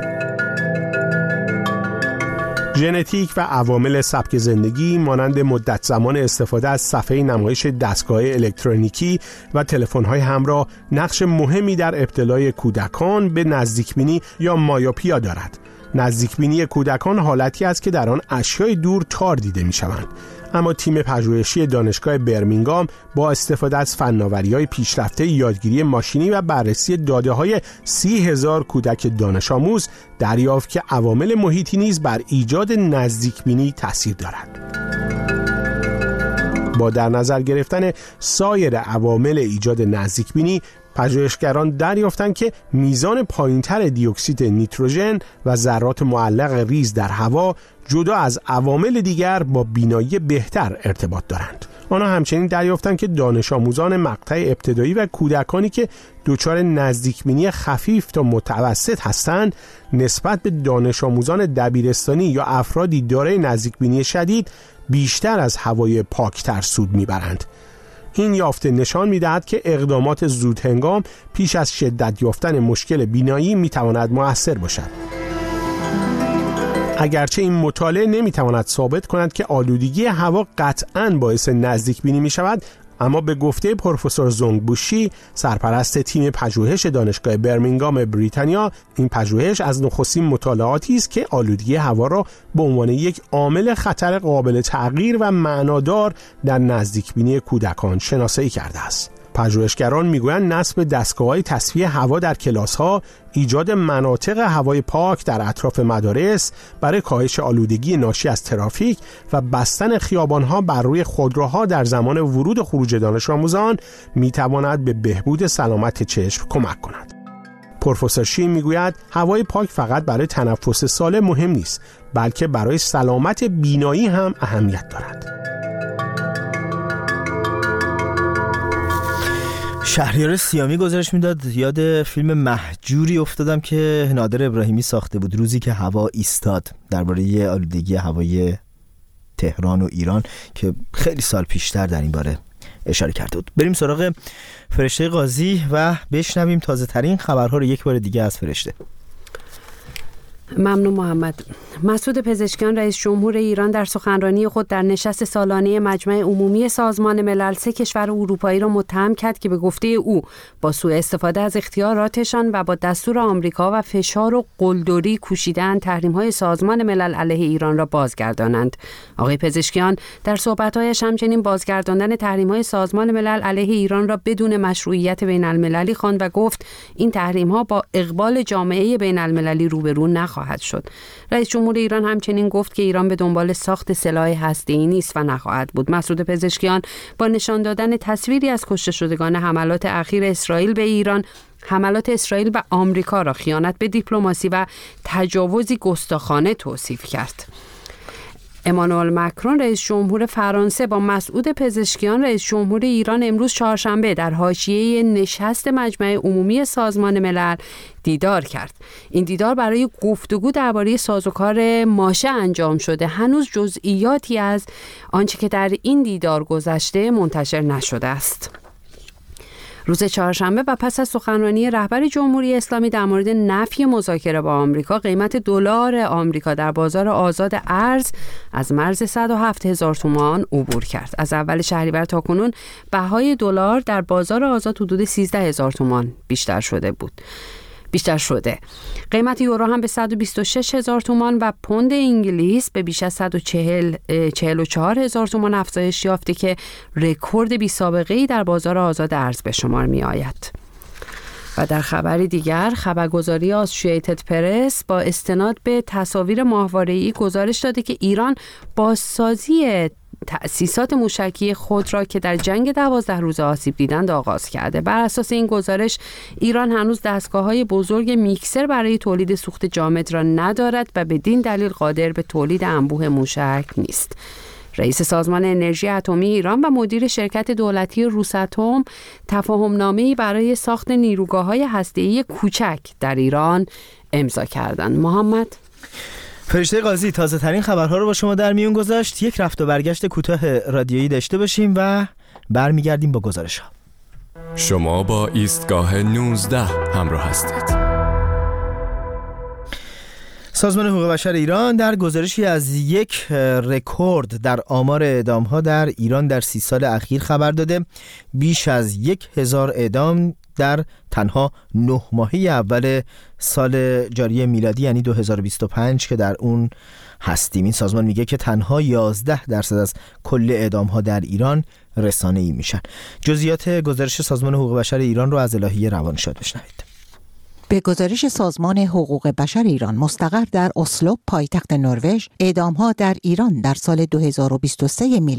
ژنتیک و عوامل سبک زندگی مانند مدت زمان استفاده از صفحه نمایش دستگاه الکترونیکی و تلفن‌های همراه نقش مهمی در ابتلای کودکان به نزدیکبینی یا مایوپیا دارد. نزدیکبینی کودکان حالتی است که در آن اشیای دور تار دیده می‌شوند. اما تیم پژوهشی دانشگاه برمینگام با استفاده از فناوری‌های پیشرفته یادگیری ماشینی و بررسی داده‌های سی هزار کودک دانش آموز دریافت که عوامل محیطی نیز بر ایجاد نزدیکبینی تأثیر دارد. با در نظر گرفتن سایر عوامل ایجاد نزدیکبینی، پژوهشگران دریافتند که میزان پایین‌تر دی اکسید نیتروژن و ذرات معلق ریز در هوا جدا از عوامل دیگر با بینایی بهتر ارتباط دارند. آنها همچنین دریافتند که دانش آموزان مقطع ابتدایی و کودکانی که دچار نزدیکبینی خفیف تا متوسط هستند نسبت به دانش آموزان دبیرستانی یا افرادی دارای نزدیکبینی شدید بیشتر از هوای پاکتر سود میبرند. این یافته نشان می‌دهد که اقدامات زودهنگام پیش از شدت یافتن مشکل بینایی می‌تواند مؤثر باشد. اگرچه این مطالعه نمی‌تواند ثابت کند که آلودگی هوا قطعاً باعث نزدیک بینی می‌شود، اما به گفته پروفسور زونگ بوشی، سرپرست تیم پژوهش دانشگاه برمینگام بریتانیا، این پژوهش از نخستین مطالعاتی است که آلودگی هوا را به عنوان یک عامل خطر قابل تغییر و معنادار در نزدیکبینی کودکان شناسایی کرده است. پژوهشگران میگویند نصب دستگاه‌های تصفیه هوا در کلاس‌ها، ایجاد مناطق هوای پاک در اطراف مدارس برای کاهش آلودگی ناشی از ترافیک و بستن خیابان‌ها بر روی خودروها در زمان ورود و خروج دانش آموزان می‌تواند به بهبود سلامت چشم کمک کند. پروفسور شی میگوید هوای پاک فقط برای تنفس سالم مهم نیست، بلکه برای سلامت بینایی هم اهمیت دارد. شهریار سیامی گزارش میداد یاد فیلم مهجوری افتادم که نادر ابراهیمی ساخته بود، روزی که هوا ایستاد، درباره آلودگی هوای تهران و ایران که خیلی سال پیشتر در این باره اشاره کرده بود. بریم سراغ فرشته قاضی و بشنویم تازه ترین خبرها رو یک بار دیگه از فرشته. ممنون محمد. مسعود پزشکیان رئیس جمهور ایران در سخنرانی خود در نشست سالانه مجمع عمومی سازمان ملل سه کشور اروپایی را متهم کرد که به گفته او با سوء استفاده از اختیاراتشان و با دستور آمریکا و فشار و قلدری کوشیدند تحریم‌های سازمان ملل علیه ایران را بازگردانند. آقای پزشکیان در صحبت‌هایش همچنین بازگرداندن تحریم‌های سازمان ملل علیه ایران را بدون مشروعیت بین‌المللی خواند و گفت این تحریم‌ها با اقبال جامعه بین‌المللی روبرو نخواهد شد. رئیس جمهور ایران همچنین گفت که ایران به دنبال ساخت سلاح هسته‌ای نیست و نخواهد بود. مسعود پزشکیان با نشان دادن تصویری از کشته شدگان حملات اخیر اسرائیل به ایران، حملات اسرائیل و آمریکا را خیانت به دیپلماسی و تجاوزی گستاخانه توصیف کرد. امانوئل مکرون رئیس جمهور فرانسه با مسعود پزشکیان رئیس جمهور ایران امروز چهارشنبه در حاشیه نشست مجمع عمومی سازمان ملل دیدار کرد. این دیدار برای گفتگو درباره سازوکار ماشه انجام شده. هنوز جزئیاتی از آنچه که در این دیدار گذشته منتشر نشده است. روز چهارشنبه و پس از سخنرانی رهبر جمهوری اسلامی در مورد نفی مذاکره با آمریکا، قیمت دلار آمریکا در بازار آزاد ارز از مرز صد و هفت هزار تومان عبور کرد. از اول شهریور تا کنون بهای دلار در بازار آزاد حدود سیزده هزار تومان بیشتر شده بود. بیشتر شده. قیمت یورو هم به صد و بیست و شش هزار تومان و پوند انگلیس به بیش از صد و چهل و چهار هزار تومان افزایش یافته که رکورد بی سابقه‌ای در بازار آزاد ارز به شمار می آید. و در خبری دیگر، خبرگزاری آسوشییتد پرس با استناد به تصاویر ماهواره‌ای گزارش داده که ایران بازسازی تأسیسات موشکی خود را که در جنگ دوازده روزه آسیب دیدند آغاز کرده. بر اساس این گزارش ایران هنوز دستگاه‌های بزرگ میکسر برای تولید سوخت جامد را ندارد و بدین دلیل قادر به تولید انبوه موشک نیست. رئیس سازمان انرژی اتمی ایران و مدیر شرکت دولتی روساتوم تفاهم‌نامه‌ای برای ساخت نیروگاه‌های هسته‌ای کوچک در ایران امضا کردند. محمد فرشته قاضی تازه ترین خبرها رو با شما در میون گذاشت. یک رفت و برگشت کوتاه رادیویی داشته باشیم و برمیگردیم با گزارش ها. شما با ایستگاه نوزده همراه هستید. سازمان حقوق بشر ایران در گزارشی از یک رکورد در آمار اعدام‌ها در ایران در سی سال اخیر خبر داده. بیش از یک هزار اعدام در تنها نه ماهه اول سال جاری میلادی یعنی دو هزار و بیست و پنج که در اون هستیم. این سازمان میگه که تنها یازده درصد از کل اعدام‌ها در ایران رسانه‌ای میشن. جزئیات گزارش سازمان حقوق بشر ایران رو از الهی روانشاد بشنوید. به گزارش سازمان حقوق بشر ایران مستقر در اسلو پایتخت نروژ، اعدام‌ها در ایران در سال دو هزار و بیست و سه میلادی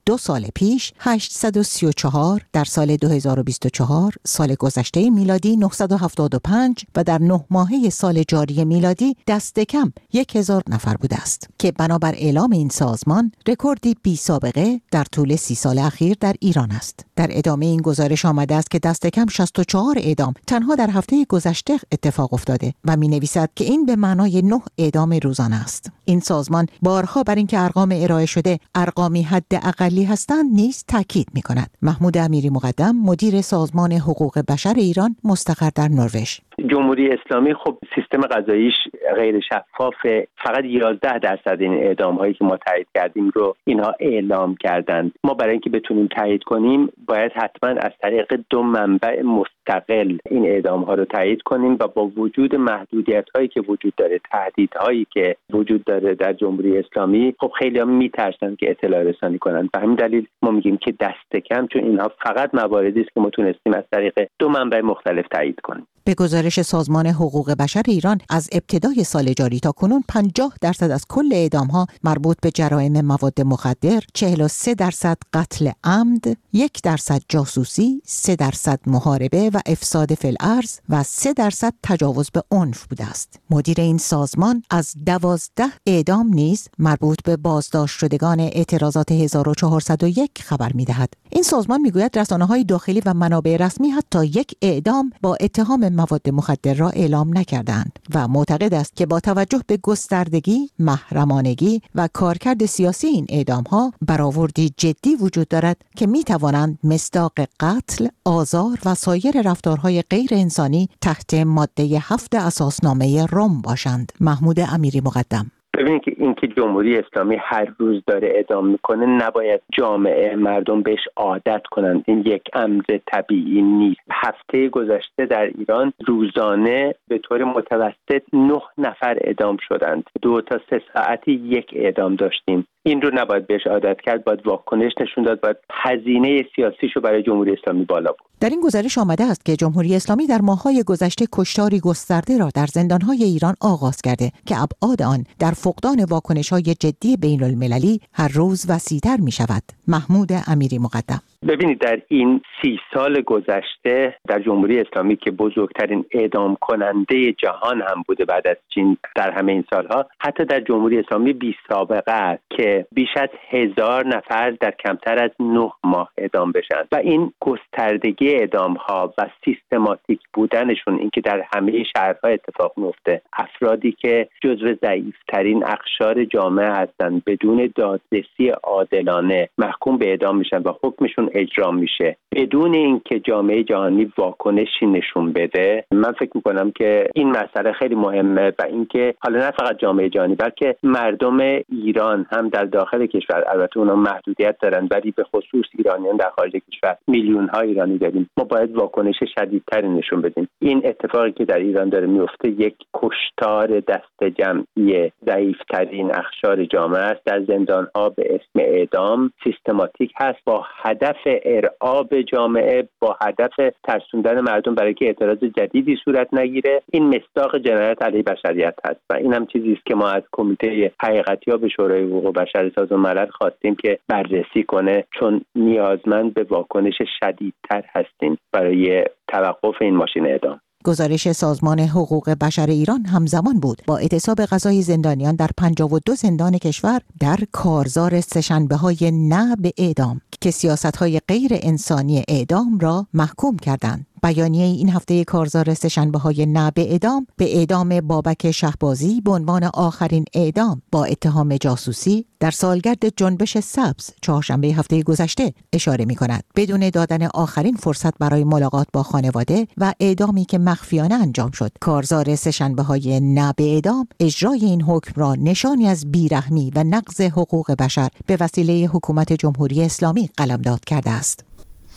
دو سال پیش هشتصد و سی و چهار، در سال دو هزار و بیست و چهار سال گذشته میلادی نهصد و هفتاد و پنج و در نه ماهه سال جاری میلادی دست کم یک هزار نفر بوده است که بنابر اعلام این سازمان رکوردی بی سابقه در طول سی سال اخیر در ایران است. در ادامه این گزارش آمده است که دست کم شصت و چهار اعدام تنها در هفته گذشته اتفاق افتاده و می نویسد که این به معنای نه اعدام روزانه است. این سازمان بارها بر اینکه ارقام ارائه شده ارقامی حد اقلی هستند نیز تاکید می کند. محمود امیری مقدم، مدیر سازمان حقوق بشر ایران مستقر در نروژ: جمهوری اسلامی خب سیستم قضاییش غیر شفافه. فقط یازده درصد این اعدام هایی که ما تایید کردیم رو اینها اعلام کردند. ما برای اینکه بتونیم تایید کنیم باید حتما از طریق دو منبع مستقل این اعدام ها رو تایید کنیم و با وجود محدودیت هایی که وجود داره، تهدیدهایی که وجود داره در جمهوری اسلامی، خب خیلی هم میترسن که اطلاع رسانی کنن. به همین دلیل ما میگیم که دست کم، چون اینها فقط مواردی است که ما تونستیم از طریق دو منبع مختلف تایید کنیم. به گزارش سازمان حقوق بشر ایران از ابتدای سال جاری تا کنون پنجاه درصد از کل اعدام‌ها مربوط به جرایم مواد مخدر، چهل و سه درصد قتل عمد، یک درصد جاسوسی، سه درصد محاربه و افساد فی الارض و سه درصد تجاوز به عنف بوده است. مدیر این سازمان از دوازده اعدام نیز مربوط به بازداشت شدگان اعتراضات هزار و چهارصد و یک خبر می‌دهد. این سازمان می‌گوید رسانه‌های داخلی و منابع رسمی حتی یک اعدام با اتهام مواد مخدر را اعلام نکردند و معتقد است که با توجه به گستردگی، محرمانگی و کارکرد سیاسی این اعدام‌ها برآوردی جدی وجود دارد که می‌توانند مصداق قتل، آزار و سایر رفتارهای غیر انسانی تحت ماده هفت اساسنامه رم باشند. محمود امیری مقدم: ببینید که اینکه جمهوری اسلامی هر روز داره اعدام میکنه نباید جامعه مردم بهش عادت کنند. این یک امر طبیعی نیست. هفته گذشته در ایران روزانه به طور متوسط نه نفر اعدام شدند. دو تا سه ساعتی یک اعدام داشتیم. این رو نباید بهش عادت کرد، باید واکنش نشون داد، باید هزینه سیاسیشو برای جمهوری اسلامی بالا بود. در این گزارش آمده است که جمهوری اسلامی در ماه‌های گذشته کشتاری گسترده را در زندان‌های ایران آغاز کرده که ابعاد آن در فقدان واکنش‌های جدی بین‌المللی هر روز وسیع‌تر می‌شود. محمود امیری مقدم: ببینید در این سی سال گذشته در جمهوری اسلامی که بزرگترین اعدام کننده جهان هم بوده بعد از چین در همه این سالها، حتی در جمهوری اسلامی بی سابقه است که بیش از هزار نفر در کمتر از نه ماه اعدام بشن و این گستردگی اعدام ها و سیستماتیک بودنشون، اینکه در همه شهرها اتفاق میفته، افرادی که جزو ضعیفترین اقشار جامعه هستند بدون دادرسی عادلانه محکوم به اعدام میشن و حکمشون اجرا میشه بدون اینکه جامعه جهانی واکنشی نشون بده. من فکر میکنم که این مسئله خیلی مهمه و اینکه حالا نه فقط جامعه جهانی بلکه مردم ایران هم در داخل کشور، البته اونا محدودیت دارن ولی به خصوص ایرانیان در خارج کشور میلیون ها ایرانی داریم، ما باید واکنش شدیدتری نشون بدیم. این اتفاقی که در ایران داره میفته یک کشتار دست جمعی ضعیفترین اقشار جامعه است. در زندان ها به اسم اعدام سیستماتیک هست با هدف ارعاب جامعه، با هدف ترسوندن مردم برای که اعتراض جدیدی صورت نگیره. این مصداق جنایت علیه بشریت هست و این هم چیزی است که ما از کمیته حقیقتیاب شورای حقوق بشر سازمان ملل خواستیم که بررسی کنه، چون نیازمند به واکنش شدیدتر هستیم برای توقف این ماشین اعدام. گزارش سازمان حقوق بشر ایران همزمان بود با اعتصاب غذای زندانیان در پنجاه و دو زندان کشور در کارزار سه‌شنبه‌های نه به اعدام که سیاست‌های غیر انسانی اعدام را محکوم کردند. بیانیه این هفته کارزار سه‌شنبه‌های نه به اعدام به اعدام بابک شهبازی به عنوان آخرین اعدام با اتهام جاسوسی در سالگرد جنبش سبز چهارشنبه هفته گذشته اشاره می‌کند. بدون دادن آخرین فرصت برای ملاقات با خانواده و اعدامی که مخفیانه انجام شد، کارزار سه‌شنبه‌های نه به اعدام اجرای این حکم را نشانی از بیرحمی و نقض حقوق بشر به وسیله حکومت جمهوری اسلامی قلمداد کرده است.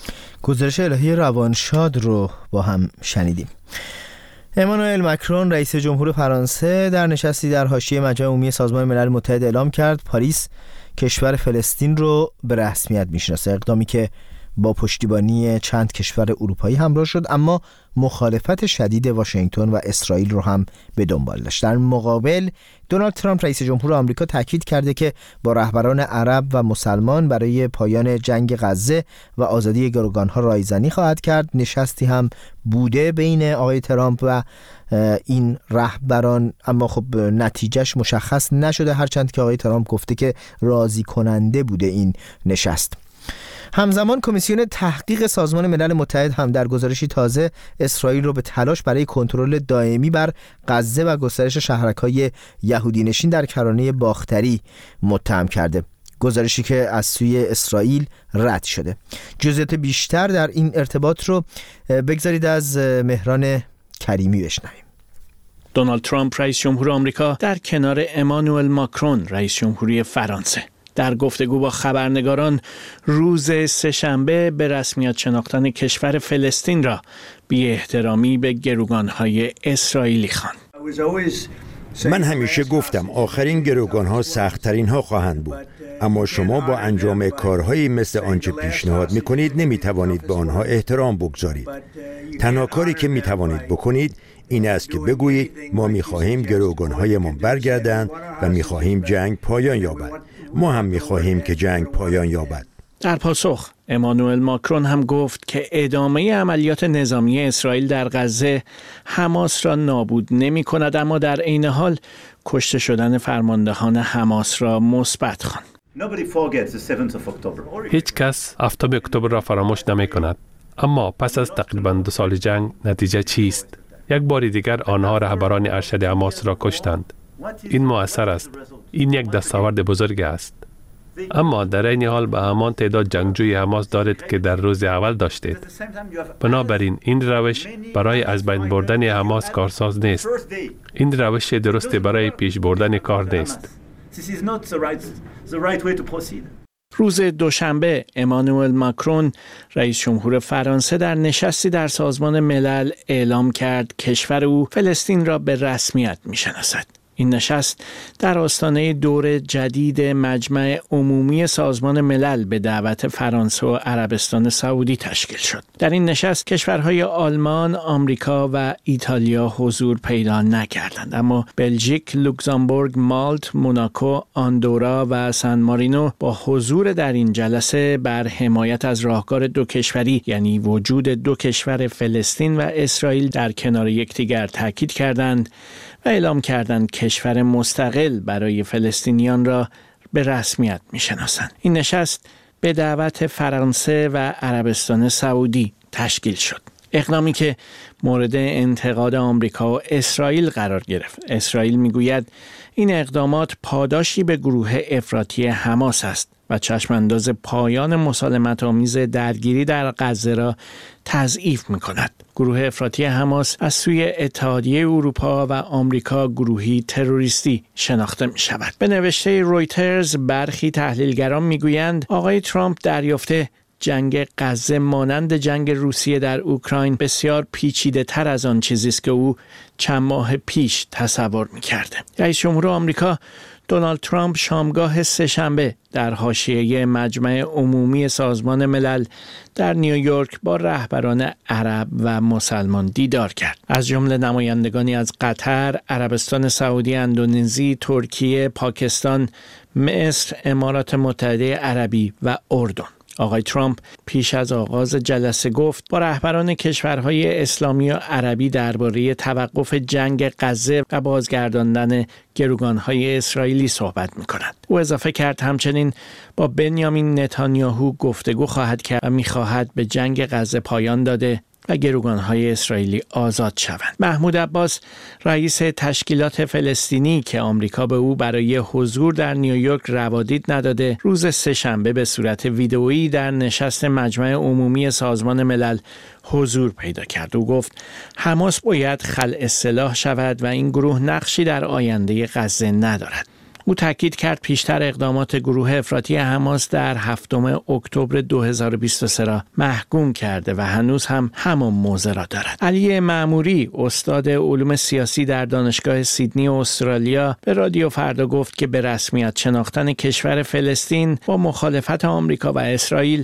گزارش الهی روانشاد رو با هم شنیدیم. امانوئل مکرون رئیس جمهور فرانسه در نشستی در حاشیه مجمع عمومی سازمان ملل متحد اعلام کرد پاریس کشور فلسطین رو به رسمیت میشناسه، اقدامی که با پشتیبانی چند کشور اروپایی همراه شد، اما مخالفت شدید واشنگتن و اسرائیل رو هم به دنبال داشت. در مقابل دونالد ترامپ رئیس جمهور آمریکا تاکید کرده که با رهبران عرب و مسلمان برای پایان جنگ غزه و آزادی گروگان‌ها رایزنی خواهد کرد. نشستی هم بوده بین آقای ترامپ و این رهبران، اما خب نتیجهش مشخص نشده، هرچند که آقای ترامپ گفته که راضی کننده بوده این نشست. همزمان کمیسیون تحقیق سازمان ملل متحد هم در گزارشی تازه اسرائیل رو به تلاش برای کنترل دائمی بر غزه و گسترش شهرک‌های یهودی نشین در کرانه باختری متهم کرده، گزارشی که از سوی اسرائیل رد شده. جزئیات بیشتر در این ارتباط رو بگذارید از مهران کریمی بشنویم. دونالد ترامپ رئیس جمهور آمریکا در کنار امانوئل ماکرون رئیس جمهوری فرانسه در گفتگو با خبرنگاران روز سه‌شنبه به رسمیت شناختن کشور فلسطین را بی احترامی به گروگان‌های اسرائیلی خواند. من همیشه گفتم آخرین گروگان‌ها سخت‌ترین ها خواهند بود، اما شما با انجام کارهایی مثل آنچه پیشنهاد می‌کنید نمی‌توانید به آنها احترام بگذارید. تنها کاری که می‌توانید بکنید این است که بگویید ما می‌خواهیم گروگان‌هایمان برگردند و می‌خواهیم جنگ پایان یابد. ما هم می‌خواهیم که جنگ پایان یابد. در پاسخ امانوئل ماکرون هم گفت که ادامه عملیات نظامی اسرائیل در غزه حماس را نابود نمی‌کند، اما در عین حال کشته شدن فرماندهان حماس را مثبت خواند. هیچ کس هفتم اکتبر را فراموش نمی کند. اما پس از تقریباً دو سال جنگ نتیجه چیست؟ یک بار دیگر آنها رهبران ارشد حماس را کشتند. این مؤثر است. این یک دستاورد بزرگ است. اما در این حال به همان تعداد جنگجوی حماس دارید که در روز اول داشتید. بنابراین این روش برای از بین بردن حماس کارساز نیست. این روش درست برای پیش بردن کار نیست. روز دوشنبه امانوئل ماکرون رئیس جمهور فرانسه در نشستی در سازمان ملل اعلام کرد کشور او فلسطین را به رسمیت می‌شناسد. این نشست در آستانه دور جدید مجمع عمومی سازمان ملل به دعوت فرانسه و عربستان سعودی تشکیل شد. در این نشست کشورهای آلمان، آمریکا و ایتالیا حضور پیدا نکردند، اما بلژیک، لوکزامبورگ، مالت، موناکو، آندورا و سن مارینو با حضور در این جلسه بر حمایت از راهکار دو کشوری، یعنی وجود دو کشور فلسطین و اسرائیل در کنار یکدیگر تاکید کردند و اعلام کردند کشور مستقل برای فلسطینیان را به رسمیت می‌شناسند. این نشست به دعوت فرانسه و عربستان سعودی تشکیل شد. اقدامی که مورد انتقاد آمریکا و اسرائیل قرار گرفت. اسرائیل میگوید این اقدامات پاداشی به گروه افراطی حماس است و چشمانداز پایان مسالمت‌آمیز درگیری در غزه را تضعیف می‌کند. گروه افراطی حماس از سوی اتحادیه اروپا و آمریکا گروهی تروریستی شناخته می‌شود. به نوشته رویترز برخی تحلیلگران می‌گویند آقای ترامپ دریافته جنگ غزه مانند جنگ روسیه در اوکراین بسیار پیچیده تر از آن چیزی است که او چند ماه پیش تصور می‌کرده. رئیس جمهور آمریکا دونالد ترامپ شامگاه سه‌شنبه در حاشیه مجمع عمومی سازمان ملل در نیویورک با رهبران عرب و مسلمان دیدار کرد. از جمله نمایندگانی از قطر، عربستان سعودی، اندونزی، ترکیه، پاکستان، مصر، امارات متحده عربی و اردن. آقای ترامپ پیش از آغاز جلسه گفت با رهبران کشورهای اسلامی و عربی درباره توقف جنگ غزه و بازگرداندن گروگانهای اسرائیلی صحبت می‌کند. او اضافه کرد همچنین با بنیامین نتانیاهو گفتگو خواهد کرد و می‌خواهد به جنگ غزه پایان داده و گروگانهای اسرائیلی آزاد شوند. محمود عباس رئیس تشکیلات فلسطینی که آمریکا به او برای حضور در نیویورک روادید نداده، روز سه‌شنبه به صورت ویدئویی در نشست مجمع عمومی سازمان ملل حضور پیدا کرد. او گفت حماس باید خلع سلاح شود و این گروه نقشی در آینده غزه ندارد. او تاکید کرد پیشتر اقدامات گروه افراطی حماس در هفتم اکتبر دو هزار و بیست و سه را محکوم کرده و هنوز هم همان موضع را دارد. علی معموری استاد علوم سیاسی در دانشگاه سیدنی استرالیا به رادیو فردا گفت که به رسمیت شناختن کشور فلسطین با مخالفت آمریکا و اسرائیل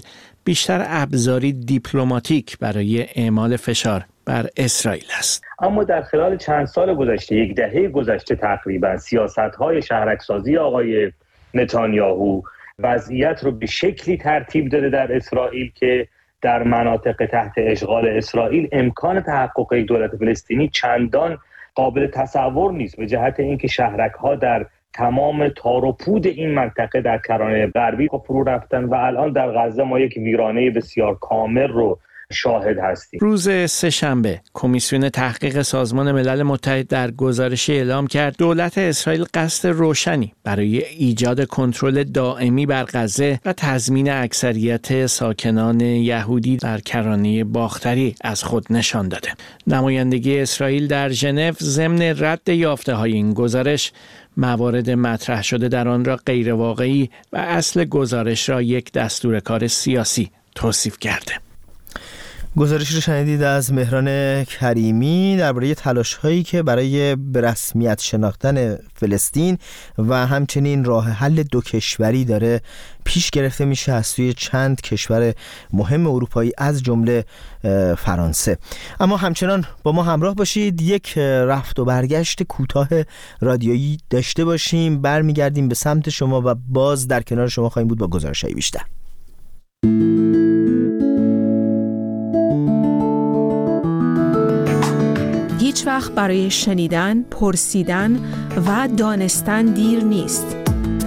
بیشتر ابزاری دیپلماتیک برای اعمال فشار بر اسرائیل است. اما در خلال چند سال گذشته، یک دهه گذشته تقریبا، سیاست‌های شهرک‌سازی آقای نتانیاهو وضعیت رو به شکلی ترتیب داده در اسرائیل که در مناطق تحت اشغال اسرائیل امکان تحقق یک دولت فلسطینی چندان قابل تصور نیست، به جهت اینکه شهرک‌ها در تمام تار و پود این منطقه در کرانه غربی فرو رفتن و الان در غزه ما یک ویرانه بسیار کامل رو شاهد هستیم. روز سه‌شنبه کمیسیون تحقیق سازمان ملل متحد در گزارشی اعلام کرد دولت اسرائیل قصد روشنی برای ایجاد کنترل دائمی بر غزه و تضمین اکثریت ساکنان یهودی در کرانه باختری از خود نشان داده. نمایندگی اسرائیل در ژنو ضمن رد یافته‌های این گزارش موارد مطرح شده در آن را غیر واقعی و اصل گزارش را یک دستور کار سیاسی توصیف کرده. گزارشی رو شنیدید از مهران کریمی درباره تلاش‌هایی که برای به رسمیت شناختن فلسطین و همچنین راه حل دو کشوری داره پیش گرفته میشه از سوی چند کشور مهم اروپایی از جمله فرانسه. اما همچنان با ما همراه باشید، یک رفت و برگشت کوتاه رادیویی داشته باشیم، برمیگردیم به سمت شما و باز در کنار شما خواهیم بود با گزارش‌های بیشتر. هیچ وقت برای شنیدن، پرسیدن و دانستن دیر نیست.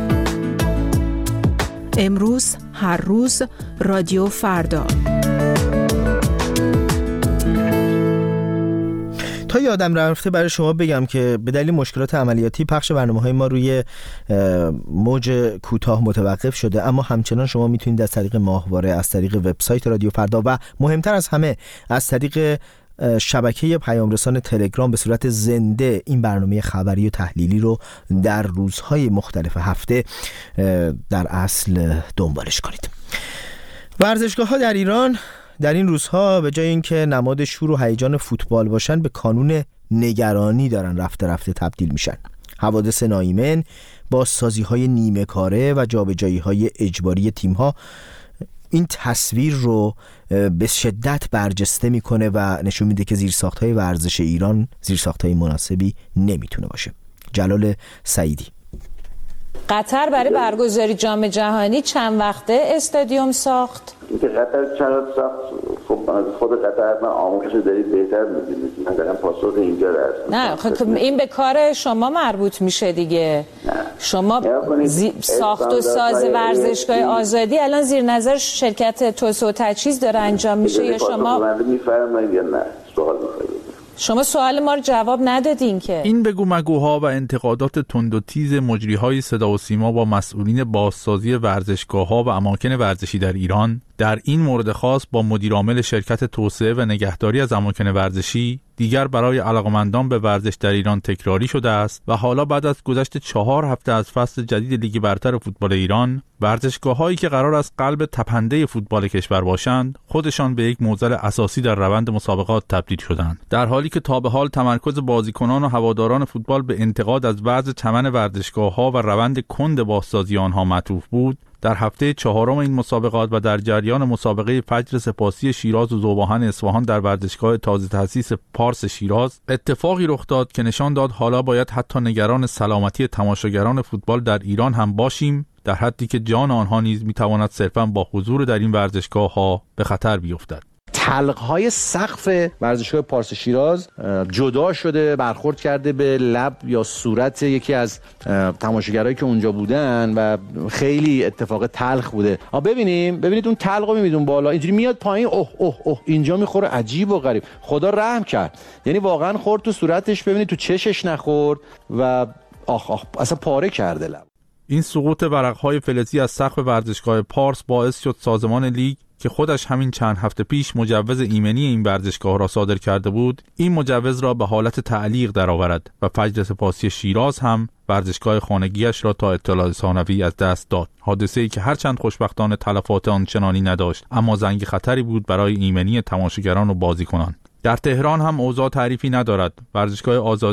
امروز، هر روز، رادیو فردا. تا یادم رفته برای شما بگم که به دلیل مشکلات عملیاتی پخش برنامه‌های ما روی موج کوتاه متوقف شده، اما همچنان شما میتونید از طریق ماهواره، از طریق وبسایت رادیو فردا و مهمتر از همه از طریق شبکه پیام رسان تلگرام به صورت زنده این برنامه خبری و تحلیلی رو در روزهای مختلف هفته در اصل دنبالش کنید. ورزشگاه ها در ایران در این روزها به جای اینکه نماد شور و هیجان فوتبال باشن به کانون نگرانی دارن رفته رفته تبدیل میشن. حوادث نایمن، بازسازی‌های نیمه کاره و جابجایی‌های اجباری تیم‌ها این تصویر رو به شدت برجسته میکنه و نشون میده که زیرساخت‌های ورزش ایران زیرساخت‌های مناسبی نمیتونه باشه. جلال سعیدی. قطر برای برگزاری جام جهانی چند وقته استادیوم ساخت؟ اینکه قطر چرا ساخت؟ خب خود قطر من آموزش دارید بهتر میدونید، من دارم پاسخ اینجا رو نه خب این به کار شما مربوط میشه دیگه. نه. شما زی... ساخت و ساز ورزشگاه آزادی الان زیر نظر شرکت توسعه و تجهیز داره انجام میشه یا شما من میفرمایید یا نه؟ سوال می‌کنید. شما سوال ما رو جواب ندادین که. این بگو مگوها و انتقادات تند و تیز مجریهای صدا و سیما با مسئولین بازسازی ورزشگاه‌ها و اماکن ورزشی در ایران در این مورد خاص با مدیر عامل شرکت توسعه و نگهداری از اماکن ورزشی دیگر برای علاقمندان به ورزش در ایران تکراری شده است و حالا بعد از گذشت چهار هفته از فصل جدید لیگ برتر فوتبال ایران، ورزشگاه‌هایی که قرار است قلب تپنده فوتبال کشور باشند، خودشان به یک معضل اساسی در روند مسابقات تبدیل شدند. در حالی که تا به حال تمرکز بازیکنان و هواداران فوتبال به انتقاد از وضع چمن ورزشگاه‌ها و روند کند بازسازی آنها معطوف بود، در هفته چهارم این مسابقات و در جریان مسابقه فجر سپاسی شیراز و ذوب‌آهن اصفهان در ورزشگاه تازه تأسیس پارس شیراز اتفاقی رخ داد که نشان داد حالا باید حتی نگران سلامتی تماشاگران فوتبال در ایران هم باشیم، در حدی که جان آنها نیز میتواند صرفاً با حضور در این ورزشگاه‌ها به خطر بیفتد. حلق‌های سقف ورزشگاه پارس شیراز جدا شده، برخورد کرده به لب یا صورت یکی از تماشاگرایی که اونجا بودن و خیلی اتفاق تلخ بوده. آ ببینیم ببینید اون تلقو می‌بینید بالا اینجوری میاد پایین، اوه اوه اوه اینجا میخوره، عجیب و غریب. خدا رحم کرد، یعنی واقعا خورد تو صورتش، ببینید تو چشش نخورد و آخ آخ اصلا پاره کرده لب. این سقوط ورق‌های فلزی از سقف ورزشگاه پارس باعث شد سازمان لیگ که خودش همین چند هفته پیش مجوز ایمنی این ورزشگاه را صادر کرده بود، این مجوز را به حالت تعلیق درآورد و فجر سپاسی شیراز هم ورزشگاه خانگیش را تا اطلاع ثانوی از دست داد. حادثه‌ای که هرچند خوشبختانه تلفات آنچنانی نداشت، اما زنگ خطری بود برای ایمنی تماشاگران و بازیکنان. در تهران هم اوضاع تعریفی ندارد. ورزشگاه آزادی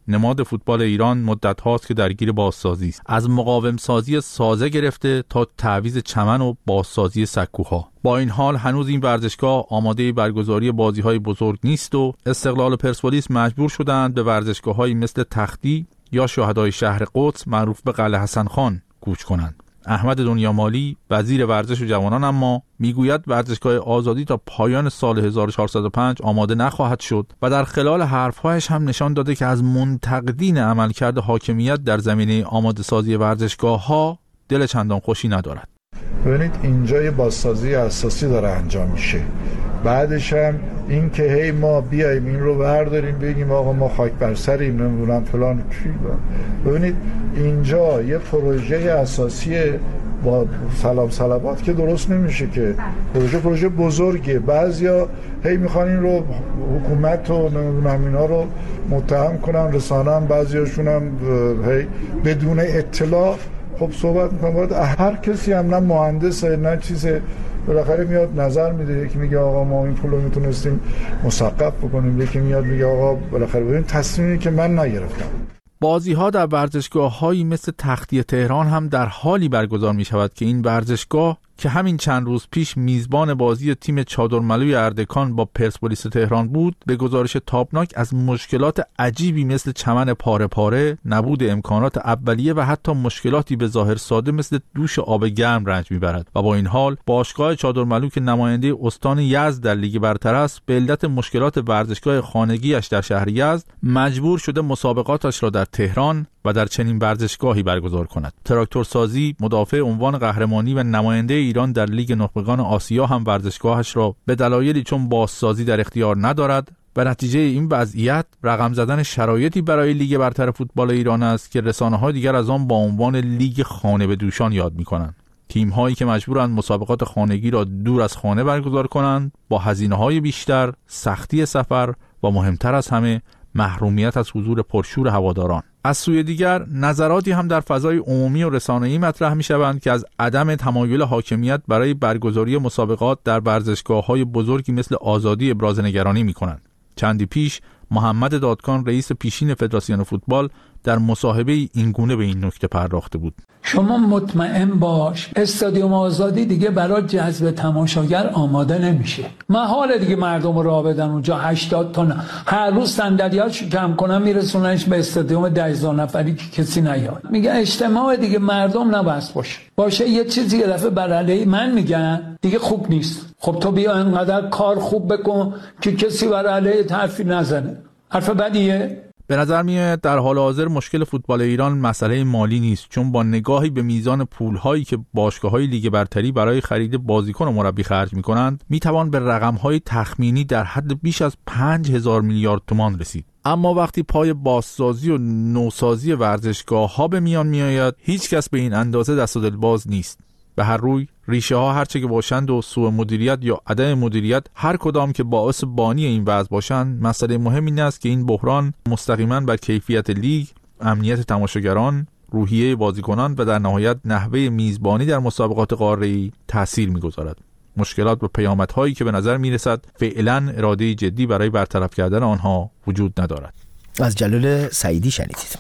نماد فوتبال ایران مدت هاست که درگیر بازسازی است. از مقاوم سازی سازه گرفته تا تعویض چمن و بازسازی سکوها. با این حال هنوز این ورزشگاه آماده برگزاری بازی‌های بزرگ نیست و استقلال و پرسپولیس مجبور شدند به ورزشگاه‌هایی مثل تختی یا شهدای شهر قدس معروف به قلعه حسن خان کوچ کنند. احمد دنیامالی وزیر ورزش و جوانان اما میگوید ورزشگاه آزادی تا پایان سال هزار و چهارصد و پنج آماده نخواهد شد و در خلال حرفهایش هم نشان داده که از منتقدین عملکرد حاکمیت در زمینه آماده سازی ورزشگاه ها دل چندان خوشی ندارد. ببینید اینجا یه بازسازی اساسی داره انجام میشه، بعدش هم این که هی ما بیایم این رو برداریم بگیم آقا ما خاک بر سریم نمیدونم فلان چی. ببینید اینجا یه پروژه اساسی با سلام صلوات که درست نمیشه، که پروژه پروژه بزرگه. بعضیا هی میخوان این رو حکومت و نمیدونم اینا رو متهم کنن، رسانه هم بعضیاشون هم هی بدون اطلاع خب صحبت میکنم. باید هر کسی هم نه مهندسه نه چیزه بالاخره میاد نظر میده، یکی میگه آقا ما این پولو میتونستیم مسقف بکنیم، یکی میاد میگه آقا بالاخره ببین تصمیمی که من نگرفتم. بازی ها در ورزشگاه هایی مثل تختی تهران هم در حالی برگزار می شود که این ورزشگاه که همین چند روز پیش میزبان بازی تیم چادرملوی اردکان با پرسپولیس تهران بود، به گزارش تابناک از مشکلات عجیبی مثل چمن پاره پاره، نبود امکانات اولیه و حتی مشکلاتی به ظاهر ساده مثل دوش آب گرم رنج میبرد و با این حال باشگاه چادرملو که نماینده استان یزد در لیگ برتر است، به علت مشکلات ورزشگاه خانگیش در شهر یزد مجبور شده مسابقاتش را در تهران و در چنین ورزشگاهی برگزار کند. تراکتورسازی مدافع عنوان قهرمانی و نماینده ایران در لیگ نخبگان آسیا هم ورزشگاهش را به دلایلی چون بازسازی در اختیار ندارد و نتیجه این وضعیت رقم زدن شرایطی برای لیگ برتر فوتبال ایران است که رسانه‌های دیگر از آن با عنوان لیگ خانه به دوشان یاد می‌کنند. تیم‌هایی که مجبورند مسابقات خانگی را دور از خانه برگزار کنند، با هزینه‌های بیشتر، سختی سفر و مهمتر از همه محرومیت از حضور پرشور هواداران. از سوی دیگر نظراتی هم در فضای عمومی و رسانه‌ای مطرح می‌شوند که از عدم تمایل حاکمیت برای برگزاری مسابقات در ورزشگاه‌های بزرگی مثل آزادی ابراز نگرانی می‌کنند. چندی پیش محمد دادکان رئیس پیشین فدراسیون فوتبال در مصاحبه این گونه به این نکته پرداخته بود. شما مطمئن باش استادیوم آزادی دیگه برای جذب تماشاگر آماده نمیشه. محال دیگه مردم رو راه بدن اونجا هشتاد تا هر روز صندلیاشو کم کنن میرسوننش به استادیوم ده هزار نفری که کسی نیاد. میگه اجتماع دیگه مردم نباید باشه. باشه یه چیزی یه دفعه بر علیه من میگن دیگه خوب نیست. خب تو بیا انقدر کار خوب بکن که کسی بر علیه حرفی نزنه. حرف بدیه؟ به نظر میاد در حال حاضر مشکل فوتبال ایران مسئله مالی نیست، چون با نگاهی به میزان پول‌هایی که باشگاه‌های لیگ برتری برای خرید بازیکن و مربی خرج می‌کنند، می‌توان به رقم‌های تخمینی در حد بیش از پنج هزار میلیارد تومان رسید. اما وقتی پای بازسازی و نوسازی ورزشگاه‌ها به میان میآید، هیچ کس به این اندازه دست و دل باز نیست. به هر روی ریشه ها هرچه که باشند و سوء مدیریت یا عدم مدیریت هر کدام که باعث بانی این وضع باشند، مسئله مهم این است که این بحران مستقیما بر کیفیت لیگ، امنیت تماشاگران، روحیه بازیکنان و در نهایت نحوه میزبانی در مسابقات قاره‌ای تأثیر می‌گذارد. مشکلات و پیامدهایی که به نظر می‌رسد فعلا اراده جدی برای برطرف کردن آنها وجود ندارد. از جلال سعیدی شنیدید.